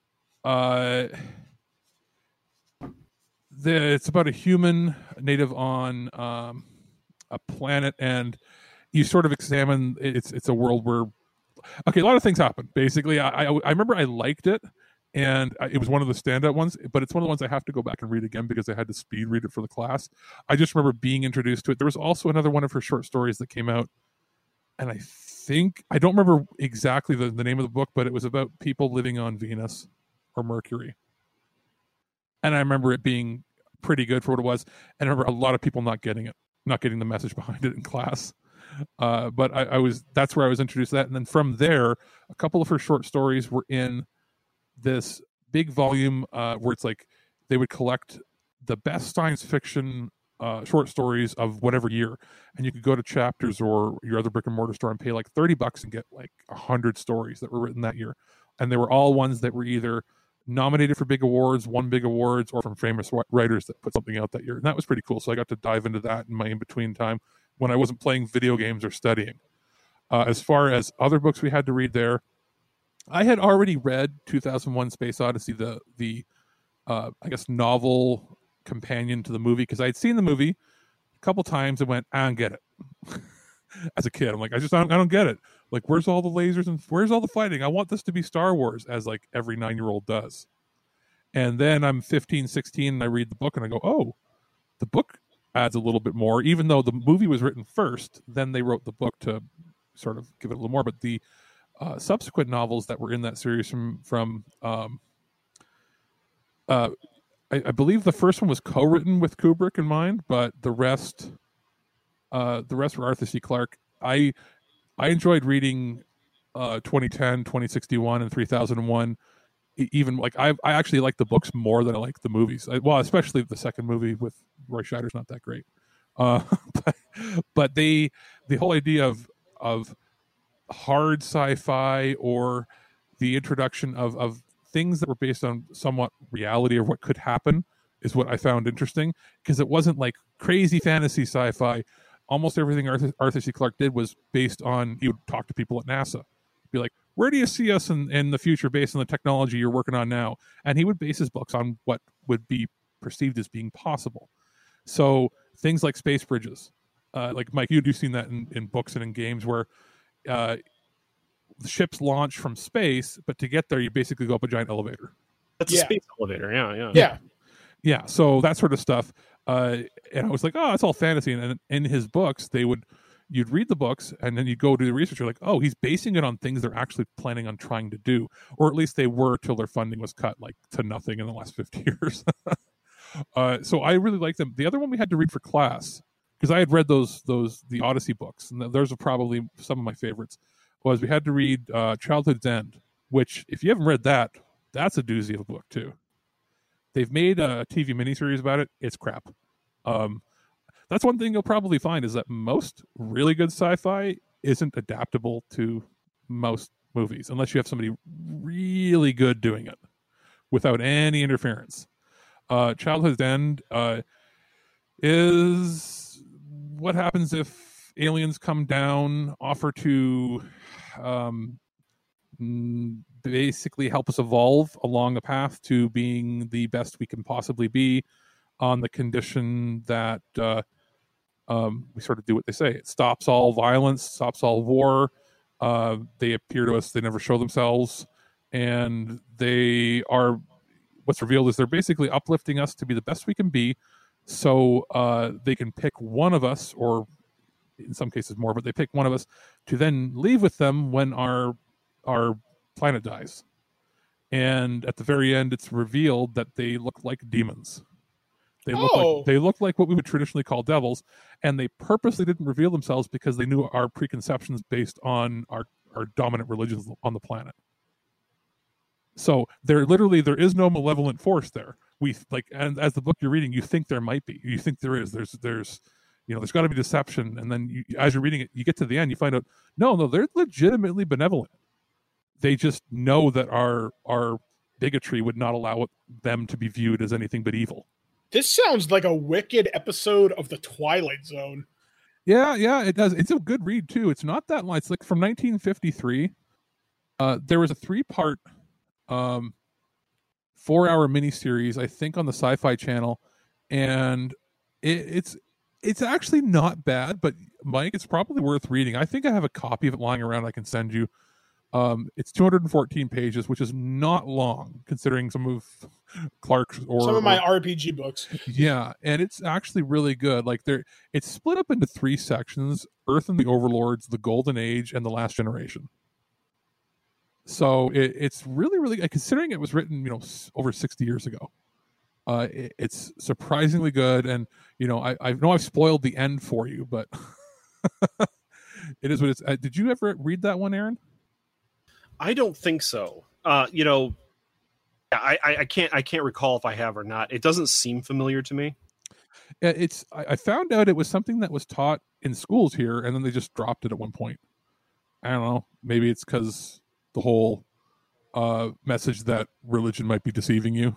It's about a human native on a planet, and you sort of examine. It's a world where, okay, a lot of things happen. Basically, I remember I liked it, and it was one of the standout ones. But it's one of the ones I have to go back and read again because I had to speed read it for the class. I just remember being introduced to it. There was also another one of her short stories that came out, and I don't remember exactly the name of the book, but it was about people living on Venus or Mercury. And I remember it being pretty good for what it was. And I remember a lot of people not getting the message behind it in class. But that's where I was introduced to that. And then from there, a couple of her short stories were in this big volume where it's like they would collect the best science fiction short stories of whatever year. And you could go to Chapters or your other brick and mortar store and pay like $30 and get like 100 stories that were written that year. And they were all ones that were either nominated for big awards, won big awards, or from famous writers that put something out that year. And that was pretty cool. So I got to dive into that in my in-between time when I wasn't playing video games or studying. As far as other books we had to read there, I had already read 2001: Space Odyssey, the I guess novel companion to the movie, because I had seen the movie a couple times and went, I don't get it. As a kid, I'm like, I don't get it. Like, where's all the lasers and where's all the fighting? I want this to be Star Wars, as like every 9-year-old does. And then I'm 15, 16, and I read the book and I go, oh, the book adds a little bit more, even though the movie was written first, then they wrote the book to sort of give it a little more. But the subsequent novels that were in that series from I believe the first one was co-written with Kubrick in mind, but the rest were Arthur C. Clarke. I enjoyed reading 2010, 2061, and 3001. Even like I actually like the books more than I like the movies. Especially the second movie with Roy Scheider's not that great. But the whole idea of hard sci-fi, or the introduction of things that were based on somewhat reality or what could happen, is what I found interesting, because it wasn't like crazy fantasy sci-fi. Almost everything Arthur C. Clarke did was based on, he would talk to people at NASA, be like, where do you see us in the future based on the technology you're working on now? And he would base his books on what would be perceived as being possible. So things like space bridges, like Mike, you've seen that in books and in games, where the ships launch from space, but to get there, you basically go up a giant elevator. That's a space elevator. Yeah. So that sort of stuff. And I was like, oh, it's all fantasy. And in his books, you'd read the books and then you'd go do the research. You're like, oh, he's basing it on things they're actually planning on trying to do, or at least they were till their funding was cut like to nothing in the last 50 years. So I really like them. The other one we had to read for class, because I had read the Odyssey books, and those are probably some of my favorites, was we had to read Childhood's End, which, if you haven't read that, that's a doozy of a book too. They've made a TV miniseries about it. It's crap. That's one thing you'll probably find, is that most really good sci-fi isn't adaptable to most movies, unless you have somebody really good doing it without any interference. Childhood's End is what happens if aliens come down, offer to basically help us evolve along the path to being the best we can possibly be, on the condition that we sort of do what they say. It stops all violence, stops all war. They appear to us, they never show themselves, and they are, what's revealed is they're basically uplifting us to be the best we can be, so they can pick one of us, or in some cases more, but they pick one of us to then leave with them when our planet dies. And at the very end, it's revealed that they look like demons. They look like what we would traditionally call devils, and they purposely didn't reveal themselves because they knew our preconceptions based on our dominant religions on the planet. So there is no malevolent force there. And as the book you're reading, you think there might be. You think there is. There's got to be deception, and then as you're reading it, you get to the end, you find out no, they're legitimately benevolent. They just know that our bigotry would not allow them to be viewed as anything but evil. This sounds like a wicked episode of The Twilight Zone. Yeah, it does. It's a good read too. It's not that long. It's like from 1953. There was a 3-part 4-hour miniseries, I think, on the Sci-Fi Channel, and it's actually not bad. But Mike, it's probably worth reading. I think I have a copy of it lying around I can send you. It's 214 pages, which is not long considering some of Clarke's or some of my RPG books. Yeah, and it's actually really good. Like it's split up into 3 sections: Earth and the Overlords, the Golden Age, and the Last Generation. So it's really, really, considering it was written, over 60 years ago. It's surprisingly good, and I know I've spoiled the end for you, but it is what it's. Did you ever read that one, Aaron? I don't think so. I can't recall if I have or not. It doesn't seem familiar to me. Yeah, I found out it was something that was taught in schools here, and then they just dropped it at one point. I don't know. Maybe it's because the whole message that religion might be deceiving you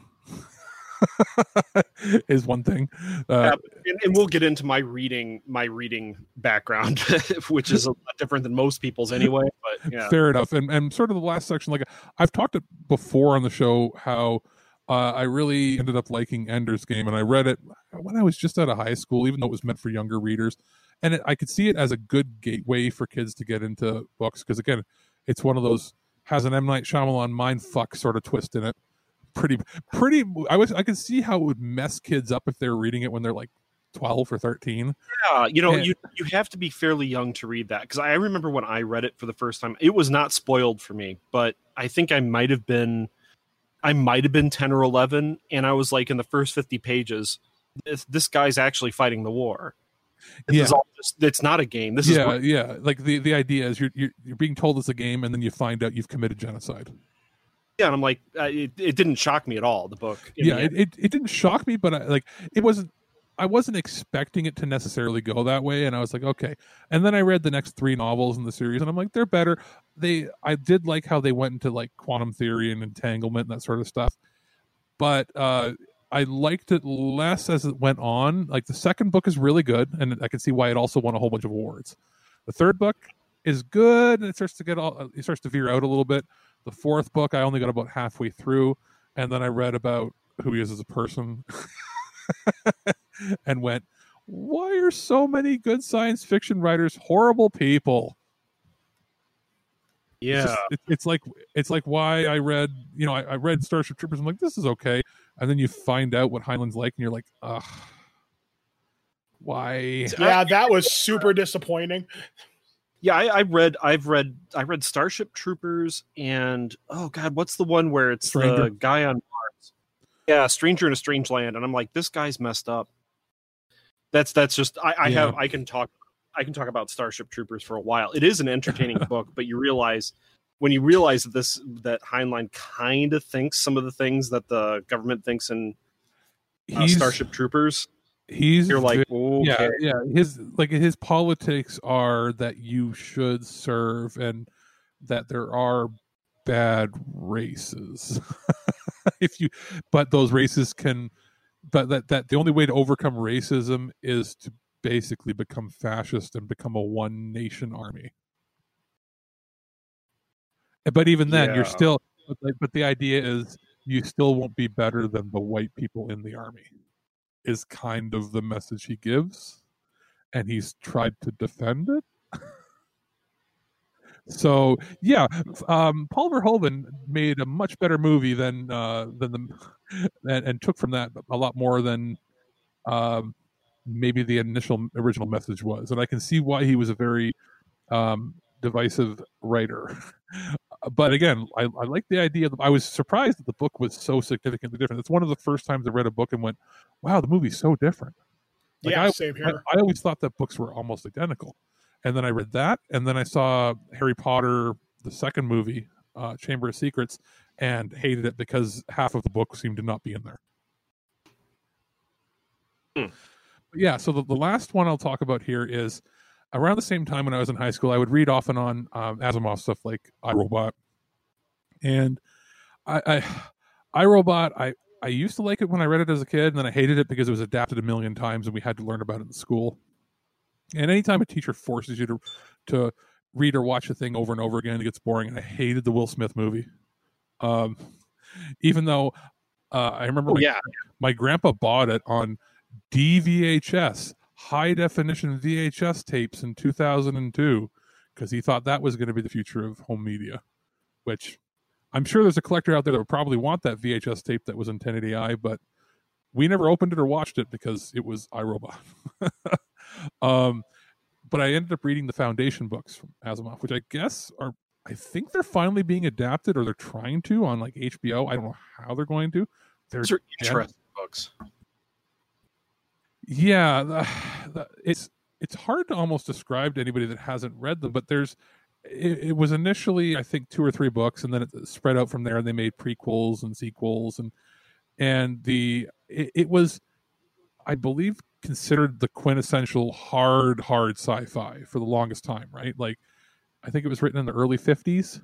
is one thing. And we'll get into my reading background, which is a lot different than most people's anyway. But yeah. Fair enough. And sort of the last section, like I've talked before on the show how I really ended up liking Ender's Game, and I read it when I was just out of high school, even though it was meant for younger readers. And I could see it as a good gateway for kids to get into books, because again, it's one of those, has an M. Night Shyamalan mindfuck sort of twist in it. Pretty. I could see how it would mess kids up if they were reading it when they're like 12 or 13. Yeah, And- you have to be fairly young to read that, because I remember when I read it for the first time, it was not spoiled for me, but I think I might have been 10 or 11, and I was like, in the first 50 pages, this guy's actually fighting the war. This is all it's not a game. This is like the idea is you're being told it's a game, and then you find out you've committed genocide. Yeah, and I'm like, it didn't shock me at all, the book. It didn't shock me, but I wasn't expecting it to necessarily go that way, and I was like, okay. And then I read the next 3 novels in the series, and I'm like, they're better. I did like how they went into like quantum theory and entanglement and that sort of stuff, but I liked it less as it went on. Like, the second book is really good, and I can see why it also won a whole bunch of awards. The third book is good, and it starts to veer out a little bit. The fourth book, I only got about halfway through, and then I read about who he is as a person and went, why are so many good science fiction writers horrible people? Yeah. It's like why I read, I read Starship Troopers. I'm like, this is okay. And then you find out what Heinlein's like, and you're like, ugh, why? Yeah, that was super disappointing. Yeah, I've read Starship Troopers, and oh god, what's the one where it's Stranger. the guy on Mars? Yeah, Stranger in a Strange Land, and I'm like, this guy's messed up. That's just I can talk about Starship Troopers for a while. It is an entertaining book, but when you realize that Heinlein kind of thinks some of the things that the government thinks in Starship Troopers. You're like, okay. His politics are that you should serve, and that there are bad races. But those races that the only way to overcome racism is to basically become fascist and become a one nation army. But even then, you're still. But the idea is you still won't be better than the white people in the army. Is kind of the message he gives, and he's tried to defend it. So yeah, Paul Verhoeven made a much better movie than and took from that a lot more than maybe the original message was, and I can see why he was a very divisive writer. But again, I like the idea. I was surprised that the book was so significantly different. It's one of the first times I read a book and went, "Wow, the movie's so different." Same here. I always thought that books were almost identical, and then I read that, and then I saw Harry Potter, the second movie, Chamber of Secrets, and hated it because half of the book seemed to not be in there. Yeah, so the last one I'll talk about here is around the same time when I was in high school. I would read off and on Asimov stuff like iRobot, and iRobot. I used to like it when I read it as a kid, and then I hated it because it was adapted a million times, and we had to learn about it in school. And anytime a teacher forces you to read or watch a thing over and over again, it gets boring. And I hated the Will Smith movie, even though I remember my grandpa bought it on DVHS, high definition VHS tapes in 2002, because he thought that was going to be the future of home media, which I'm sure there's a collector out there that would probably want that VHS tape that was in 1080i, but we never opened it or watched it because it was iRobot. But I ended up reading the Foundation books from Asimov, which I think they're finally being adapted, or they're trying to, on like HBO. I don't know how they're going to. Those are interesting books. Yeah, it's hard to almost describe to anybody that hasn't read them, but it was initially, I think, 2 or 3 books, and then it spread out from there, and they made prequels and sequels, and it was, I believe, considered the quintessential hard sci-fi for the longest time, right? Like, I think it was written in the early 50s.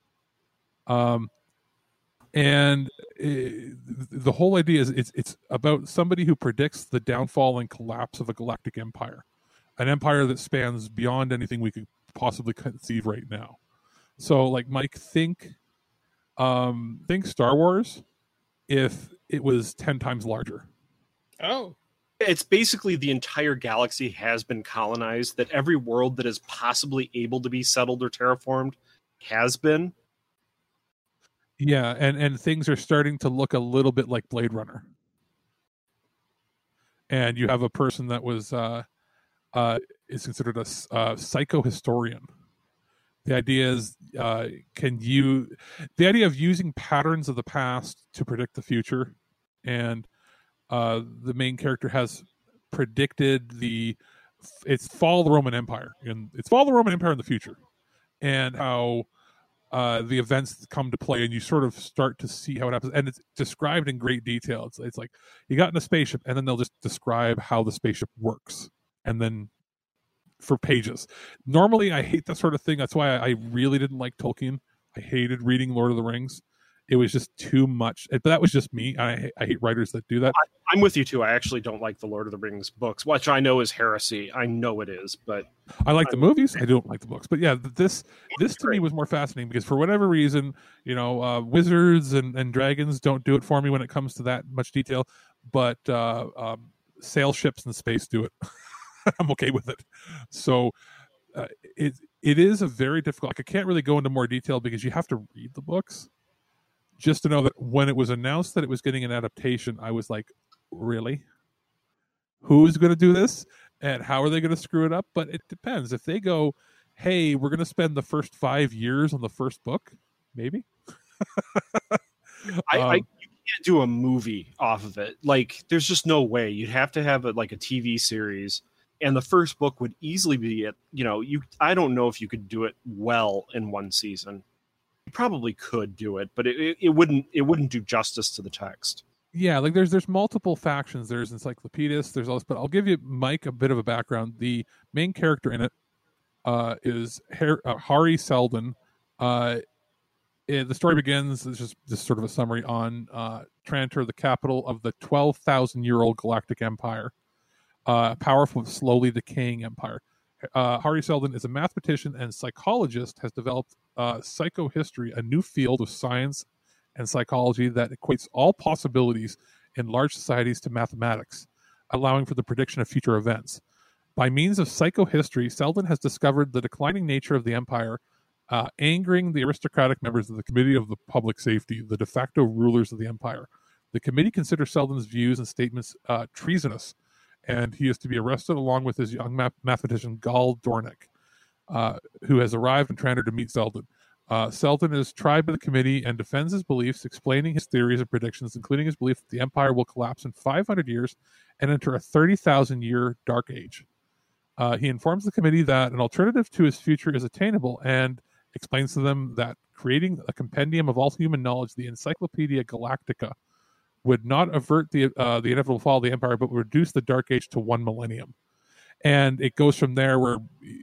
And the whole idea is it's about somebody who predicts the downfall and collapse of a galactic empire, an empire that spans beyond anything we could possibly conceive right now. So, like, Mike, think Star Wars if it was 10 times larger. Oh. It's basically the entire galaxy has been colonized, that every world that is possibly able to be settled or terraformed has been. Yeah, and things are starting to look a little bit like Blade Runner. and you have a person that was is considered a psychohistorian. The idea is, the idea of using patterns of the past to predict the future, and the main character has predicted it's fall of the Roman Empire, and it's fall of the Roman Empire in the future, and how the events come to play, and you sort of start to see how it happens, and it's described in great detail. It's like you got in a spaceship, and then they'll just describe how the spaceship works, and then for pages. Normally, I hate that sort of thing. That's why I really didn't like Tolkien. I hated reading Lord of the Rings. It was just too much. But that was just me. I hate writers that do that. I'm with you too. I actually don't like the Lord of the Rings books, which I know is heresy. I know it is, but I like the movies. I don't like the books. But yeah, this to me was more fascinating because for whatever reason, wizards and dragons don't do it for me when it comes to that much detail. But sail ships in space do it. I'm okay with it. So it is a very difficult. I can't really go into more detail because you have to read the books just to know that when it was announced that it was getting an adaptation, I was like, really? Who's going to do this? And how are they going to screw it up? But it depends. If they go, hey, we're going to spend the first 5 years on the first book, maybe. You can't do a movie off of it. Like, there's just no way. You'd have to have a TV series. And the first book would easily be I don't know if you could do it well in one season. You probably could do it, but it wouldn't do justice to the text. Yeah, like there's multiple factions. There's Encyclopedists, there's all this, but I'll give you, Mike, a bit of a background. The main character in it is Hari Seldon. The story begins, it's just sort of a summary on Trantor, the capital of the 12,000-year-old galactic empire. Powerful, slowly decaying empire. Hari Seldon is a mathematician and psychologist, has developed psychohistory, a new field of science and psychology that equates all possibilities in large societies to mathematics, allowing for the prediction of future events. By means of psychohistory, Seldon has discovered the declining nature of the empire, angering the aristocratic members of the Committee of the Public Safety, the de facto rulers of the empire. The committee considers Seldon's views and statements treasonous, and he is to be arrested along with his young mathematician Gal Dornick, who has arrived in Trantor to meet Seldon. Seldon is tried by the committee and defends his beliefs, explaining his theories and predictions, including his belief that the empire will collapse in 500 years and enter a 30,000-year dark age. He informs the committee that an alternative to his future is attainable and explains to them that creating a compendium of all human knowledge, the Encyclopedia Galactica, would not avert the inevitable fall of the empire, but would reduce the dark age to 1 millennium. And it goes from there where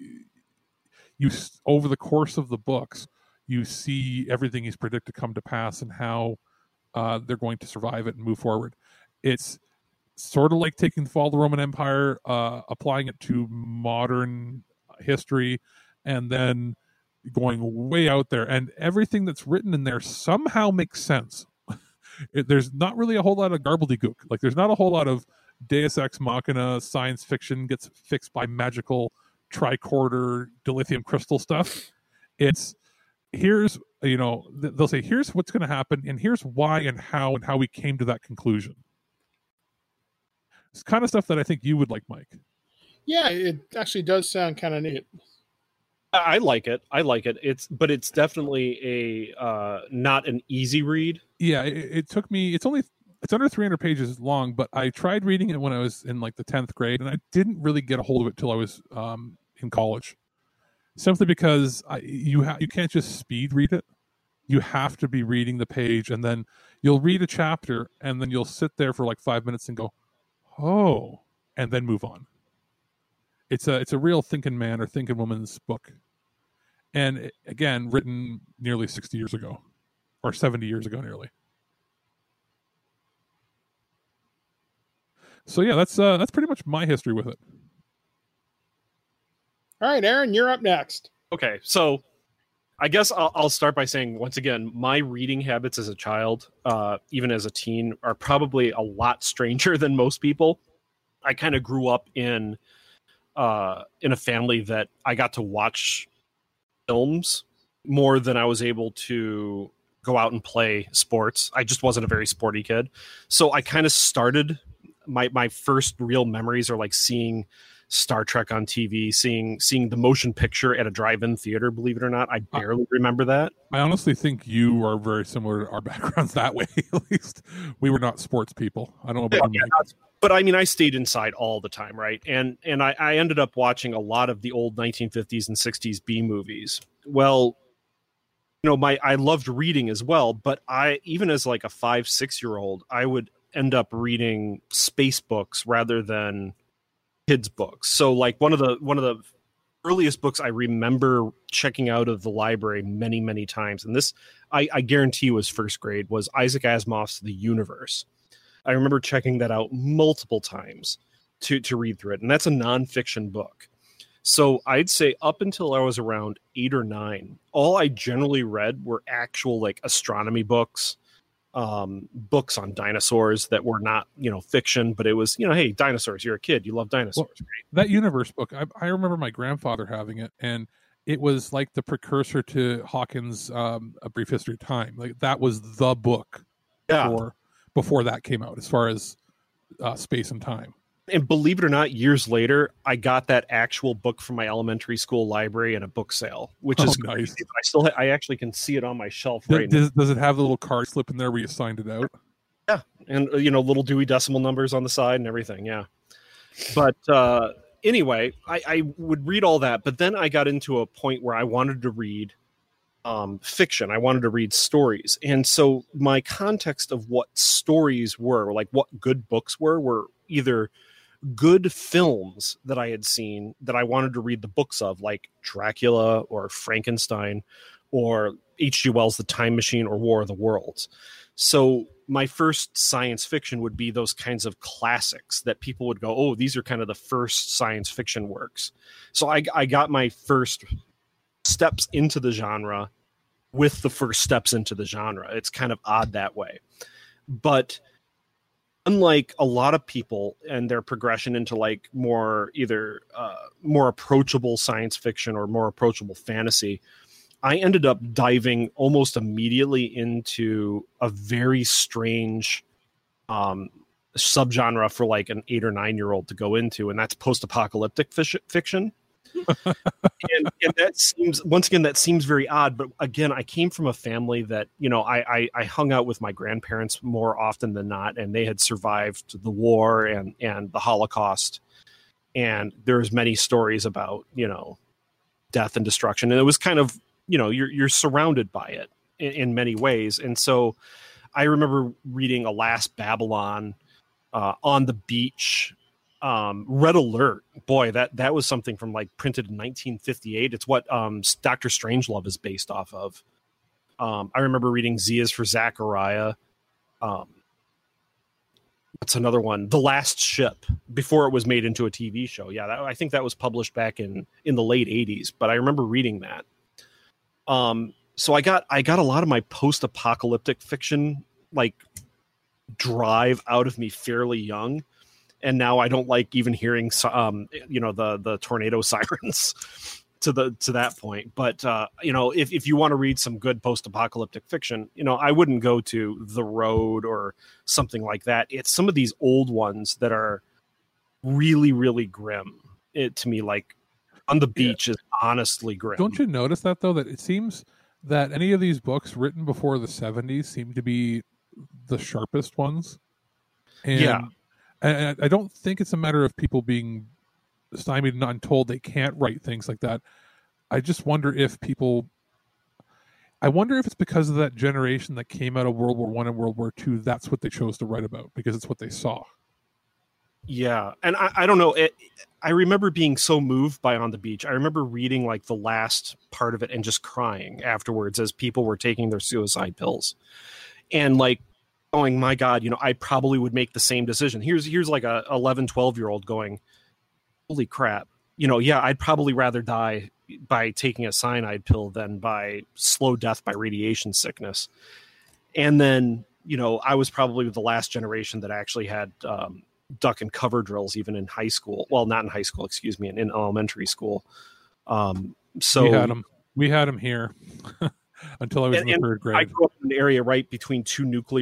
you, over the course of the books, you see everything he's predicted come to pass and how they're going to survive it and move forward. It's sort of like taking the fall of the Roman Empire, applying it to modern history, and then going way out there. And everything that's written in there somehow makes sense. There's not really a whole lot of gobbledygook. Like, there's not a whole lot of Deus Ex Machina science fiction gets fixed by magical tricorder dilithium crystal stuff. It's here's they'll say here's what's going to happen and here's why and how we came to that conclusion. It's kind of stuff that I think you would like, Mike. Yeah, it actually does sound kind of neat. I like it. But it's definitely a not an easy read. Yeah, it took me. It's under 300 pages long, but I tried reading it when I was in like the 10th grade, and I didn't really get a hold of it till I was in college. Simply because you can't just speed read it. You have to be reading the page, and then you'll read a chapter, and then you'll sit there for like 5 minutes and go, "Oh," and then move on. It's a real thinking man or thinking woman's book. And again, written nearly 60 years ago, or 70 years ago, nearly. So yeah, that's pretty much my history with it. All right, Aaron, you're up next. Okay, so I guess I'll start by saying, once again, my reading habits as a child, even as a teen, are probably a lot stranger than most people. I kind of grew up in a family that I got to watch films more than I was able to go out and play sports. I just wasn't a very sporty kid. So I kind of started My first real memories are like seeing Star Trek on TV, seeing the motion picture at a drive-in theater. Believe it or not, I barely remember that. I honestly think you are very similar to our backgrounds that way. At least we were not sports people. I don't know about you. But I mean, I stayed inside all the time, right? And I ended up watching a lot of the old 1950s and 60s B movies. Well, I loved reading as well, but I, even as like a 5-6-year-old, I would end up reading space books rather than kids books. So like one of the earliest books I remember checking out of the library many, many times, and this I guarantee was first grade, was Isaac Asimov's The Universe. I remember checking that out multiple times to read through it, and that's a nonfiction book. So I'd say up until I was around 8 or 9, all I generally read were actual like astronomy books, books on dinosaurs that were not, fiction, but it was, hey, dinosaurs, you're a kid, you love dinosaurs. Well, that Universe book, I remember my grandfather having it, and it was like the precursor to Hawkins' A Brief History of Time. Like that was the book before that came out, as far as space and time. And believe it or not, years later, I got that actual book from my elementary school library at a book sale, which is nice. I actually can see it on my shelf right now. Does it have the little card slip in there where you signed it out? Yeah, and little Dewey Decimal numbers on the side and everything. Yeah, but anyway, I would read all that, but then I got into a point where I wanted to read fiction. I wanted to read stories, and so my context of what stories were, like what good books were either good films that I had seen that I wanted to read the books of, like Dracula or Frankenstein or H.G. Wells' The Time Machine or War of the Worlds. So my first science fiction would be those kinds of classics that people would go, oh, these are kind of the first science fiction works. So I got my first steps into the genre with the first steps into the genre. It's kind of odd that way. But unlike a lot of people and their progression into like more either more approachable science fiction or more approachable fantasy, I ended up diving almost immediately into a very strange subgenre for like an 8 or 9-year-old to go into, and that's post-apocalyptic fiction. and that seems very odd, but again, I came from a family that I hung out with my grandparents more often than not, and they had survived the war and the Holocaust, and there's many stories about death and destruction, and it was kind of you're surrounded by it in many ways. And so I remember reading Alas, Babylon, On the Beach, Red Alert. Boy, that was something from like printed in 1958. It's what Dr. Strangelove is based off of. I remember reading Z is for Zachariah. What's another one? The Last Ship, before it was made into a TV show. Yeah, I think that was published back in the late 80s, but I remember reading that. So I got a lot of my post-apocalyptic fiction like drive out of me fairly young. And now I don't like even hearing, the tornado sirens to that point. But, if you want to read some good post-apocalyptic fiction, I wouldn't go to The Road or something like that. It's some of these old ones that are really, really grim. To me, like On the Beach is honestly grim. Don't you notice that, though, that it seems that any of these books written before the 70s seem to be the sharpest ones? And yeah. And I don't think it's a matter of people being stymied and told they can't write things like that. I just wonder if it's because of that generation that came out of World War I and World War II, that's what they chose to write about, because it's what they saw. Yeah. And I don't know. I remember being so moved by On the Beach. I remember reading like the last part of it and just crying afterwards as people were taking their suicide pills. And like, going, my God, I probably would make the same decision. Here's like a 11, 12-year-old going, holy crap. I'd probably rather die by taking a cyanide pill than by slow death by radiation sickness. And then, I was probably the last generation that actually had duck and cover drills, even in high school. Well, not in high school, excuse me, in elementary school. So we had them here until I was in the third grade. I grew up in an area right between two nuclear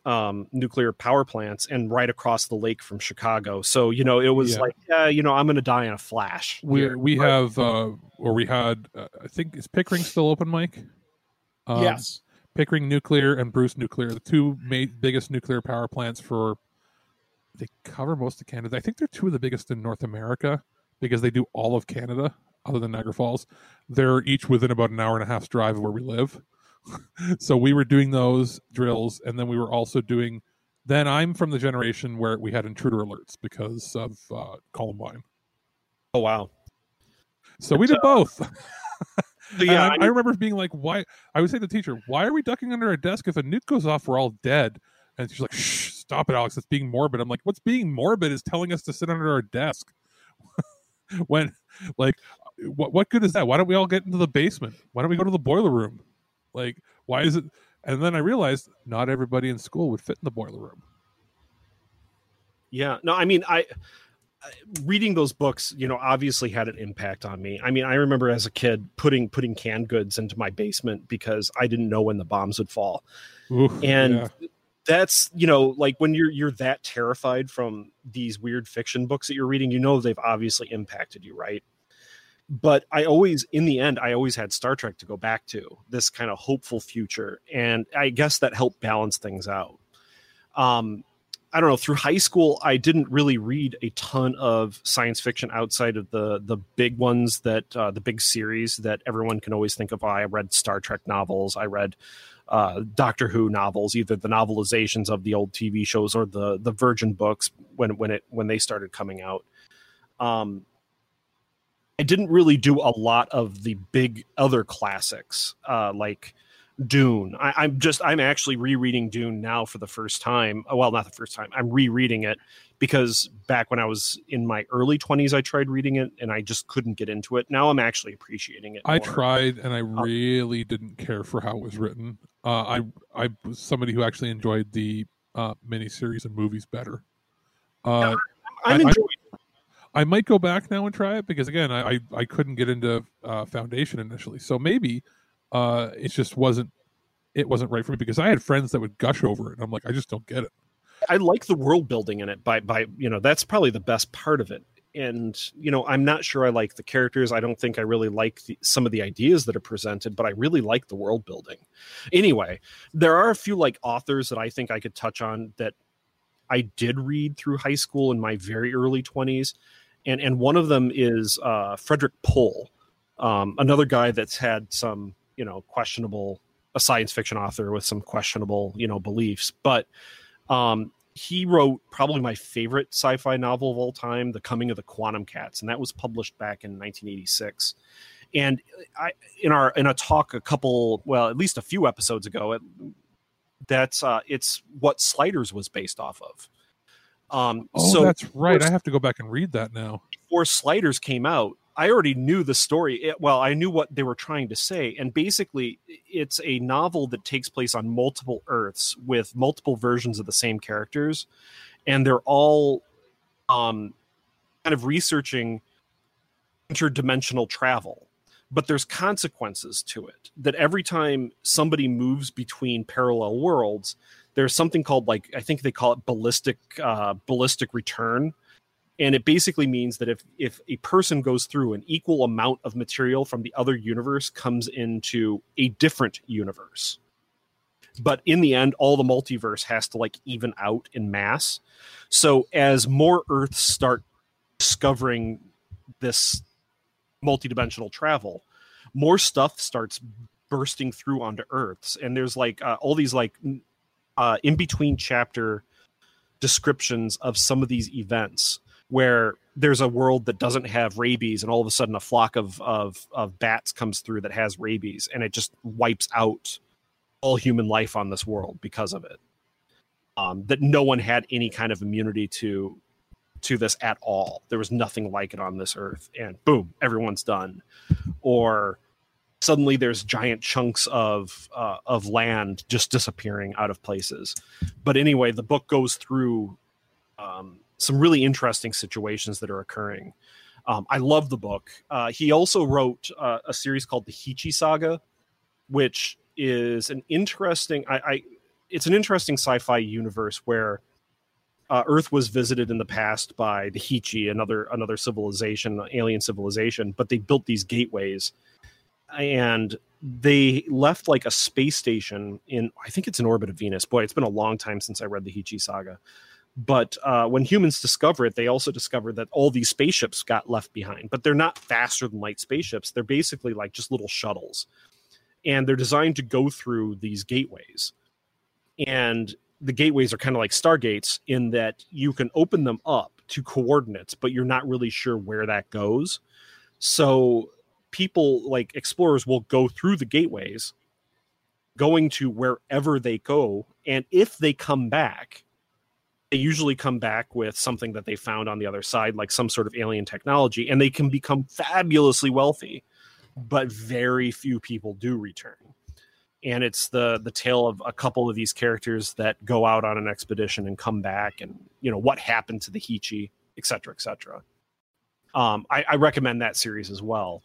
nuclear power plants and right across the lake from Chicago. So, you know, it was like, you know, I'm going to die in a flash. We have, or we had, I think, is Pickering still open, Mike? Yes. Pickering Nuclear and Bruce Nuclear, the two biggest nuclear power plants they cover most of Canada. I think they're two of the biggest in North America because they do all of Canada other than Niagara Falls. They're each within about an hour and a half's drive of where we live. So we were doing those drills, and then we were also doing, then I'm from the generation where we had intruder alerts because of Columbine. Oh, wow. So we did both. Yeah, I remember being like, why? I would say to the teacher, why are we ducking under a desk? If a nuke goes off, we're all dead. And she's like, shh, stop it, Alex. That's being morbid. I'm like, what's being morbid is telling us to sit under our desk. When, like, what good is that? Why don't we all get into the basement? Why don't we go to the boiler room? Like, why is it? And then I realized not everybody in school would fit in the boiler room. Yeah. No, I mean, reading those books, you know, obviously had an impact on me. I mean, I remember as a kid putting canned goods into my basement because I didn't know when the bombs would fall. Oof, and that's, you know, like when you're that terrified from these weird fiction books that you're reading, you know, they've obviously impacted you, right? But in the end, I always had Star Trek to go back to, this kind of hopeful future. And I guess that helped balance things out. I don't know, through high school, I didn't really read a ton of science fiction outside of the big ones that the big series that everyone can always think of. I read Star Trek novels. I read Doctor Who novels, either the novelizations of the old TV shows or the Virgin books when they started coming out. I didn't really do a lot of the big other classics like Dune. I'm actually rereading Dune now for the first time. Well, not the first time. I'm rereading it because back when I was in my early 20s, I tried reading it and I just couldn't get into it. Now I'm actually appreciating it more. I tried and I really didn't care for how it was written. I was somebody who actually enjoyed the miniseries and movies better. I'm enjoying it. I might go back now and try it because, again, I couldn't get into Foundation initially. So maybe it just wasn't right for me because I had friends that would gush over it. And I'm like, I just don't get it. I like the world building in it by you know, that's probably the best part of it. And, you know, I'm not sure I like the characters. I don't think I really like some of the ideas that are presented, but I really like the world building. Anyway, there are a few like authors that I think I could touch on that I did read through high school in my very early 20s. And one of them is Frederick Pohl, another guy that's had some, you know, a science fiction author with some questionable, you know, beliefs. But he wrote probably my favorite sci-fi novel of all time, The Coming of the Quantum Cats, and that was published back in 1986. And in a talk at least a few episodes ago, it's what Sliders was based off of. So that's right. I have to go back and read that now. Before Sliders came out, I already knew the story. I knew what they were trying to say. And basically, it's a novel that takes place on multiple Earths with multiple versions of the same characters. And they're all kind of researching interdimensional travel. But there's consequences to it. That every time somebody moves between parallel worlds, there's something called, like, I think they call it ballistic return. And it basically means that if a person goes through, an equal amount of material from the other universe comes into a different universe. But in the end, all the multiverse has to like even out in mass. So as more Earths start discovering this multidimensional travel, more stuff starts bursting through onto Earths. And there's like all these like in between chapter descriptions of some of these events where there's a world that doesn't have rabies and all of a sudden a flock of bats comes through that has rabies and it just wipes out all human life on this world because of it. That no one had any kind of immunity to this at all. There was nothing like it on this Earth, and boom, everyone's done. Or suddenly there's giant chunks of land just disappearing out of places. But anyway, the book goes through some really interesting situations that are occurring. I love the book. He also wrote a series called the Heechee Saga, which is an interesting. it's an interesting sci-fi universe where Earth was visited in the past by the Heechee, another civilization, alien civilization, but they built these gateways, and they left like a space station I think it's in orbit of Venus. Boy, it's been a long time since I read the Heechee saga. But when humans discover it, they also discover that all these spaceships got left behind, but they're not faster than light spaceships. They're basically like just little shuttles, and they're designed to go through these gateways. And the gateways are kind of like stargates in that you can open them up to coordinates, but you're not really sure where that goes. So people, like explorers, will go through the gateways, going to wherever they go. And if they come back, they usually come back with something that they found on the other side, like some sort of alien technology, and they can become fabulously wealthy, but very few people do return. And it's the tale of a couple of these characters that go out on an expedition and come back, and what happened to the Heechee, et cetera, et cetera. I recommend that series as well.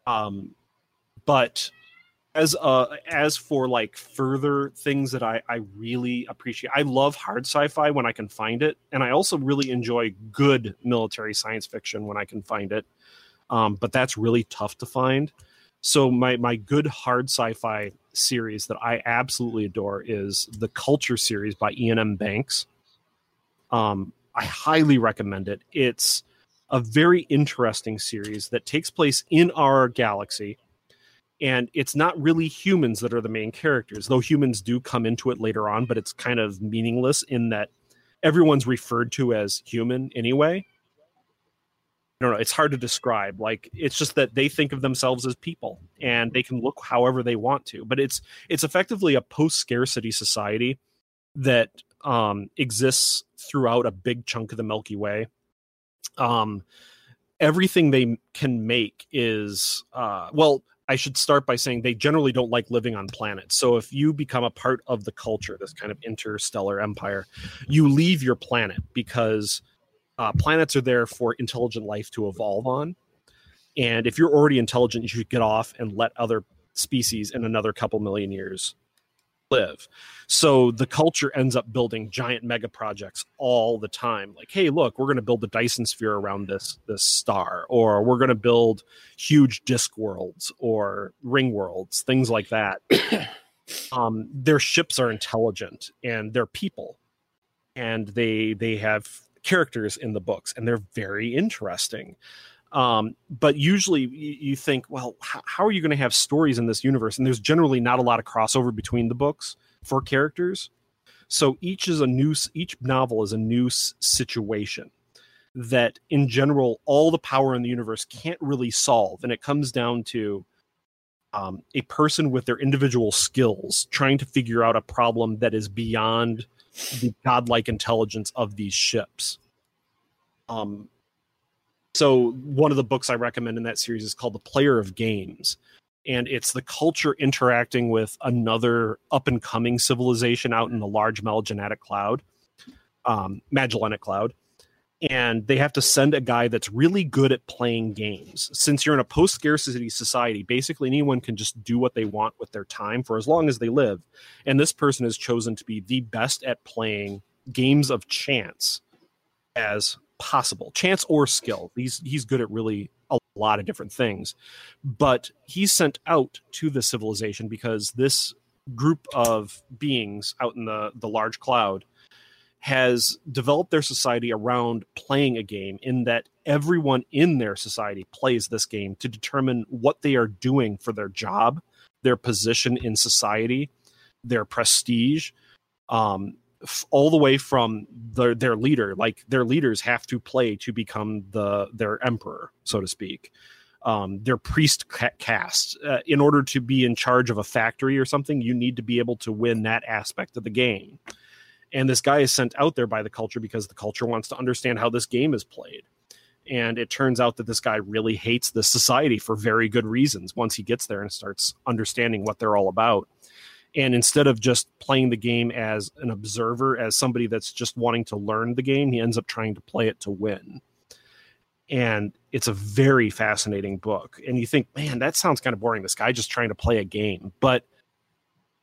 But as for like further things that I really appreciate, I love hard sci-fi when I can find it, and I also really enjoy good military science fiction when I can find it. But that's really tough to find. So my good hard sci-fi series that I absolutely adore is the Culture series by Ian M. Banks. I highly recommend it. It's a very interesting series that takes place in our galaxy, and it's not really humans that are the main characters, though humans do come into it later on, but it's kind of meaningless in that everyone's referred to as human anyway. I don't know. It's hard to describe. Like, it's just that they think of themselves as people, and they can look however they want to. But it's effectively a post-scarcity society that exists throughout a big chunk of the Milky Way. Everything they can make is I should start by saying they generally don't like living on planets. So if you become a part of the Culture, this kind of interstellar empire, you leave your planet because planets are there for intelligent life to evolve on. And if you're already intelligent, you should get off and let other species in another couple million years live. So the Culture ends up building giant mega projects all the time. Like, hey, look, we're going to build the Dyson sphere around this star, or we're going to build huge disk worlds or ring worlds, things like that. Their ships are intelligent, and they're people, and they have characters in the books, and they're very interesting. But usually you think, well, how are you going to have stories in this universe? And there's generally not a lot of crossover between the books for characters. So each novel is a new situation that in general, all the power in the universe can't really solve. And it comes down to a person with their individual skills trying to figure out a problem that is beyond the godlike intelligence of these ships. So one of the books I recommend in that series is called The Player of Games. And it's the Culture interacting with another up-and-coming civilization out in the large Magellanic Cloud. And they have to send a guy that's really good at playing games. Since you're in a post-scarcity society, basically anyone can just do what they want with their time for as long as they live. And this person is chosen to be the best at playing games of chance as possible. Chance or skill. He's good at really a lot of different things. But he's sent out to the civilization because this group of beings out in the large cloud has developed their society around playing a game, in that everyone in their society plays this game to determine what they are doing for their job, their position in society, their prestige, all the way from their leader. Like, their leaders have to play to become their emperor, so to speak. Their priest caste. In order to be in charge of a factory or something, you need to be able to win that aspect of the game. And this guy is sent out there by the Culture because the Culture wants to understand how this game is played. And it turns out that this guy really hates this society for very good reasons once he gets there and starts understanding what they're all about. And instead of just playing the game as an observer, as somebody that's just wanting to learn the game, he ends up trying to play it to win. And it's a very fascinating book. And you think, man, that sounds kind of boring. This guy just trying to play a game. But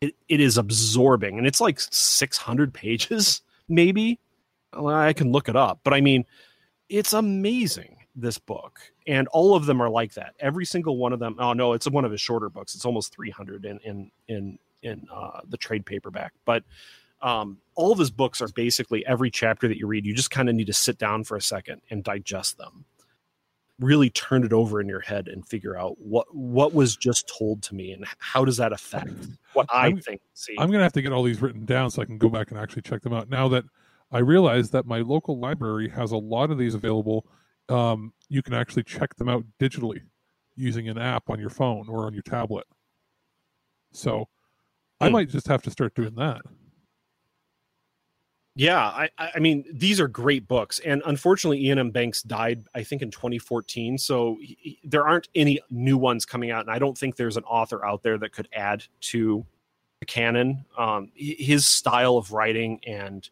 it is absorbing, and it's like 600 pages, maybe. Well, I can look it up, but I mean, it's amazing, this book, and all of them are like that. Every single one of them. Oh no, it's one of his shorter books. It's almost 300 in the trade paperback, but all of his books are basically every chapter that you read, you just kind of need to sit down for a second and digest them. Really turn it over in your head and figure out what was just told to me and how does that affect what I think. See, I'm going to have to get all these written down so I can go back and actually check them out. Now that I realize that my local library has a lot of these available, you can actually check them out digitally using an app on your phone or on your tablet. So I might just have to start doing that. Yeah, I mean, these are great books. And unfortunately, Ian M. Banks died, I think, in 2014. So there aren't any new ones coming out. And I don't think there's an author out there that could add to the canon. His style of writing and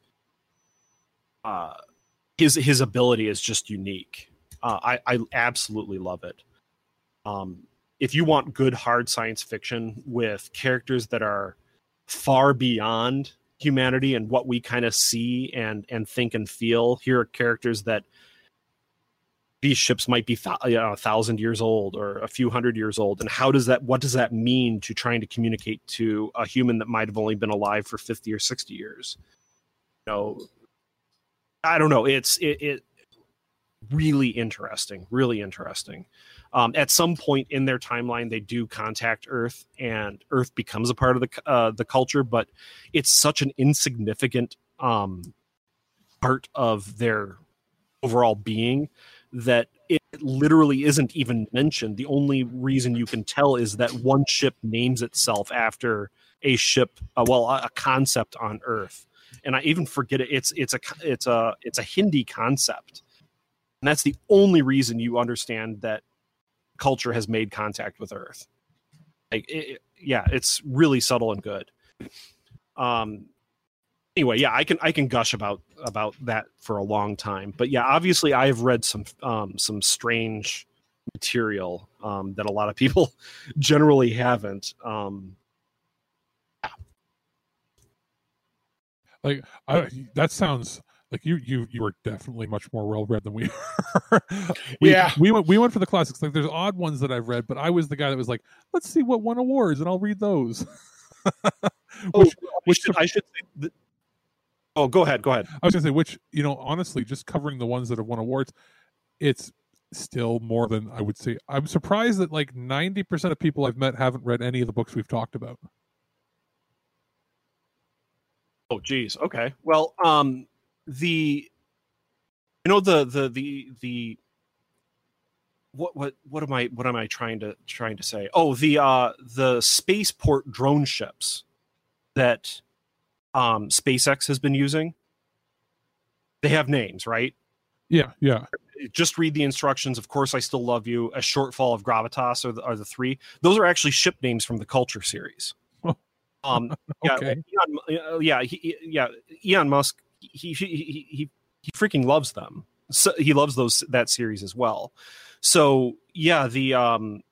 his ability is just unique. I absolutely love it. If you want good, hard science fiction with characters that are far beyond humanity and what we kind of see and think and feel, here are characters that these ships might be 1,000 years old or a few hundred years old, and what does that mean to trying to communicate to a human that might have only been alive for 50 or 60 years? I don't know. It really interesting. At some point in their timeline, they do contact Earth, and Earth becomes a part of the culture, but it's such an insignificant part of their overall being that it literally isn't even mentioned. The only reason you can tell is that one ship names itself after a ship, a concept on Earth, and I even forget it. It's a Hindi concept, and that's the only reason you understand that culture has made contact with Earth. It's really subtle and good. Anyway, yeah, I can gush about that for a long time, but yeah, obviously I have read some strange material that a lot of people generally haven't. That sounds like you were definitely much more well read than we are. we went for the classics. Like, there's odd ones that I've read, but I was the guy that was like, let's see what won awards, and I'll read those. I should say. Oh, go ahead. I was going to say, which, honestly, just covering the ones that have won awards, it's still more than I would say. I'm surprised that like 90% of people I've met haven't read any of the books we've talked about. Oh, geez. Okay. Well, the what am I trying to say? Oh, the spaceport drone ships that SpaceX has been using. They have names, right? Yeah. Just read the instructions. Of course, I Still Love You. A Shortfall of Gravitas are the three. Those are actually ship names from the Culture series. Okay. Elon Musk. He freaking loves them. So he loves that series as well. So yeah, the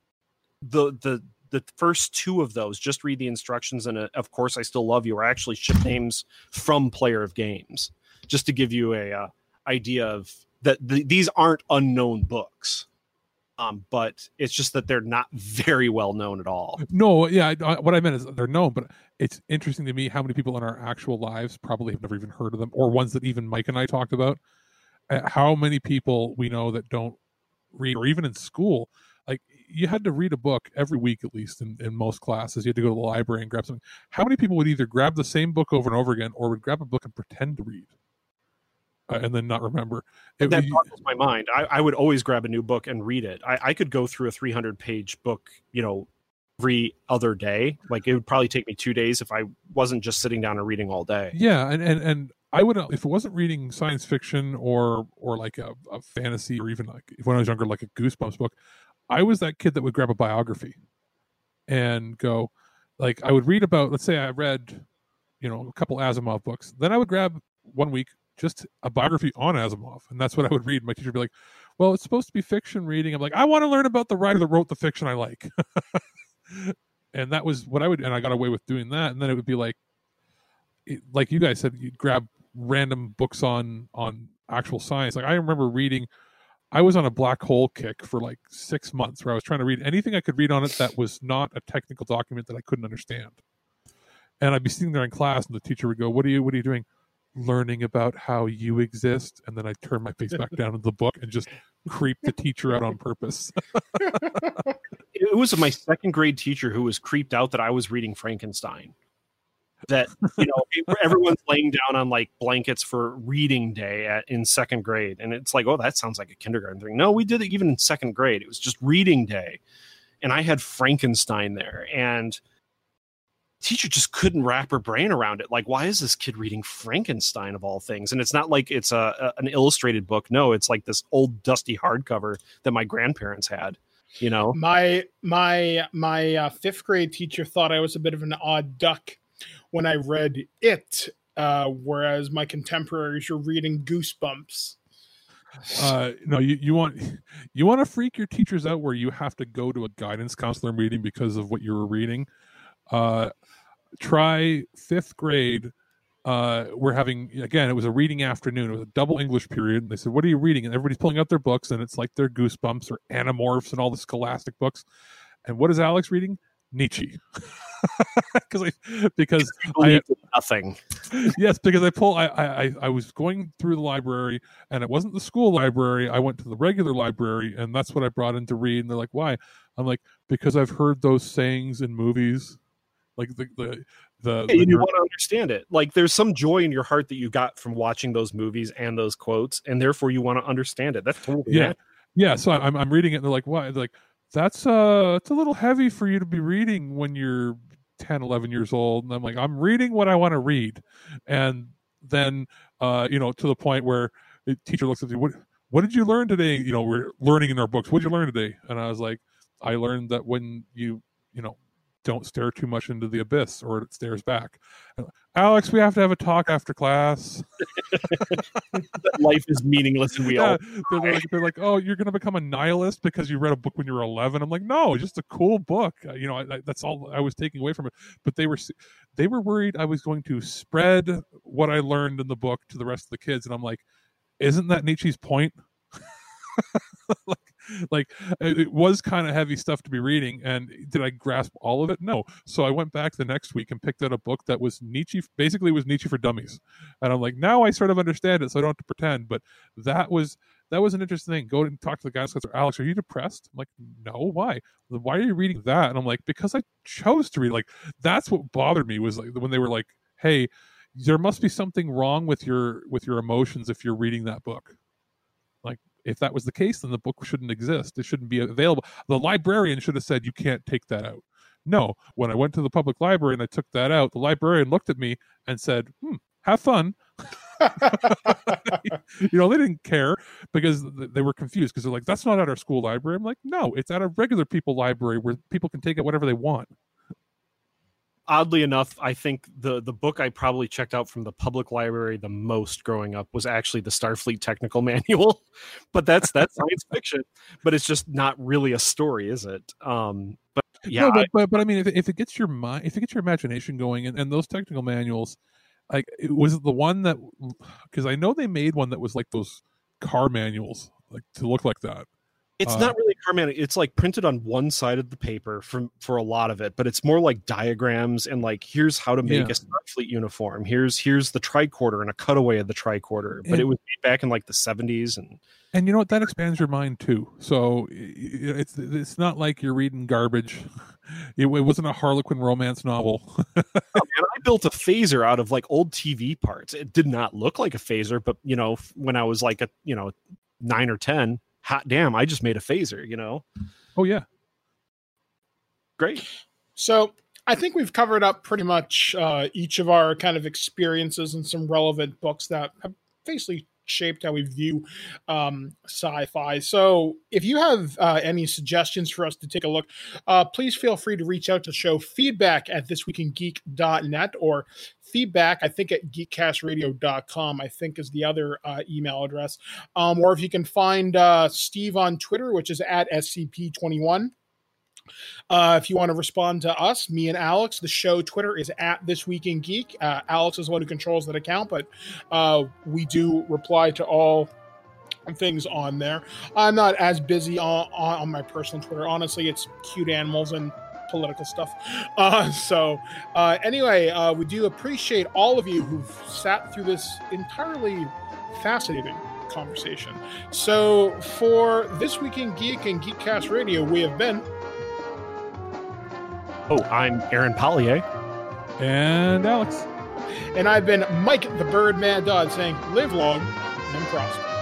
first two of those, Just Read the Instructions and Of Course I Still Love You, are actually ship names from Player of Games, just to give you a idea of that. These aren't unknown books, but it's just that they're not very well known at all. No, yeah, what I meant is they're known, but it's interesting to me how many people in our actual lives probably have never even heard of them, or ones that even Mike and I talked about. How many people we know that don't read, or even in school, like, you had to read a book every week, at least in most classes. You had to go to the library and grab something. How many people would either grab the same book over and over again, or would grab a book and pretend to read and then not remember? That boggles my mind. I would always grab a new book and read it. I could go through a 300-page book, every other day. Like, it would probably take me 2 days if I wasn't just sitting down and reading all day. Yeah, and I would, if it wasn't reading science fiction or like a fantasy, or even like when I was younger, like a Goosebumps book, I was that kid that would grab a biography and go, like, I would read about, let's say I read, a couple Asimov books. Then I would grab 1 week just a biography on Asimov, and that's what I would read. My teacher would be like, well, it's supposed to be fiction reading. I'm like, I want to learn about the writer that wrote the fiction I like. And that was what I would, and I got away with doing that. And then it would be like you guys said, you'd grab random books on actual science. Like I remember reading, I was on a black hole kick for like 6 months where I was trying to read anything I could read on it that was not a technical document that I couldn't understand. And I'd be sitting there in class and the teacher would go, what are you doing? Learning about how you exist. And then I turn my face back down into the book and just creep the teacher out on purpose. It was my second grade teacher who was creeped out that I was reading Frankenstein. That, everyone's laying down on like blankets for reading day in second grade. And it's like, oh, that sounds like a kindergarten thing. No, we did it even in second grade. It was just reading day. And I had Frankenstein there. And teacher just couldn't wrap her brain around it. Like, why is this kid reading Frankenstein of all things? And it's not like it's an illustrated book. No, it's like this old dusty hardcover that my grandparents had. My fifth grade teacher thought I was a bit of an odd duck when I read it, whereas my contemporaries were reading Goosebumps. No, you want to freak your teachers out where you have to go to a guidance counselor meeting because of what you were reading. Try fifth grade. We're having, again, it was a reading afternoon. It was a double English period. And they said, what are you reading? And everybody's pulling out their books, and it's like their Goosebumps or Animorphs and all the scholastic books. And what is Alex reading? Nietzsche. because I nothing. Yes, because I was going through the library, and it wasn't the school library. I went to the regular library, and that's what I brought in to read. And they're like, why? I'm like, because I've heard those sayings in movies. Like you want to understand it. Like there's some joy in your heart that you got from watching those movies and those quotes, and therefore you want to understand it. That's totally yeah. So I'm reading it, and they're like, why? They're like, that's it's a little heavy for you to be reading when you're 10, 11 years old. And I'm like, I'm reading what I want to read. And then to the point where the teacher looks at me, what did you learn today? We're learning in our books. What did you learn today? And I was like, I learned that when you don't stare too much into the abyss or it stares back. Alex, we have to have a talk after class. Life is meaningless and we all they're like, oh, you're going to become a nihilist because you read a book when you were 11. I'm like, no, it's just a cool book. That's all I was taking away from it. But they were worried I was going to spread what I learned in the book to the rest of the kids. And I'm like, isn't that Nietzsche's point? like it was kind of heavy stuff to be reading, and did I grasp all of it? No. So I went back the next week and picked out a book that was Nietzsche, basically was Nietzsche for dummies, and I'm like, now I sort of understand it, so I don't have to pretend. But that was an interesting thing. Go and talk to the guy. Alex, are you depressed? I'm like, no. Why are you reading that? And I'm like, because I chose to read. Like, that's what bothered me, was like when they were like, hey, there must be something wrong with your emotions if you're reading that book. Like, if that was the case, then the book shouldn't exist. It shouldn't be available. The librarian should have said, you can't take that out. No, when I went to the public library and I took that out, the librarian looked at me and said, have fun. They didn't care because they were confused, because they're like, that's not at our school library. I'm like, no, it's at a regular people library where people can take out whatever they want. Oddly enough, I think the book I probably checked out from the public library the most growing up was actually the Starfleet Technical Manual, but that's science fiction. But it's just not really a story, is it? But yeah, no, but I mean, if it gets your mind, if it gets your imagination going, and those technical manuals, like, it was the one that, because I know they made one that was like those car manuals, like to look like that. It's not really car manual. It's like printed on one side of the paper for a lot of it, but it's more like diagrams and like, here's how to make a Starfleet uniform. Here's the tricorder and a cutaway of the tricorder. But it was made back in like the 70s, and you know what? That expands your mind too. So it's not like you're reading garbage. It wasn't a Harlequin romance novel. Man, I built a phaser out of like old TV parts. It did not look like a phaser, but when I was like 9 or 10. Hot damn, I just made a phaser, Oh, yeah. Great. So I think we've covered up pretty much each of our kind of experiences and some relevant books that have basically shaped how we view sci-fi. So if you have any suggestions for us to take a look, please feel free to reach out to show feedback at thisweekingeek.net, or feedback, I think, at geekcastradio.com, I think is the other email address. Or if you can find Steve on Twitter, which is at SCP21. If you want to respond to us, me and Alex, the show Twitter is at This Week in Geek. Alex is the one who controls that account, but we do reply to all things on there. I'm not as busy on my personal Twitter. Honestly, it's cute animals and political stuff. Anyway, we do appreciate all of you who've sat through this entirely fascinating conversation. So for This Week in Geek and Geekcast Radio, we have been... Oh, I'm Aaron Pollier. And Alex. And I've been Mike the Birdman Dodd saying, live long and prosper.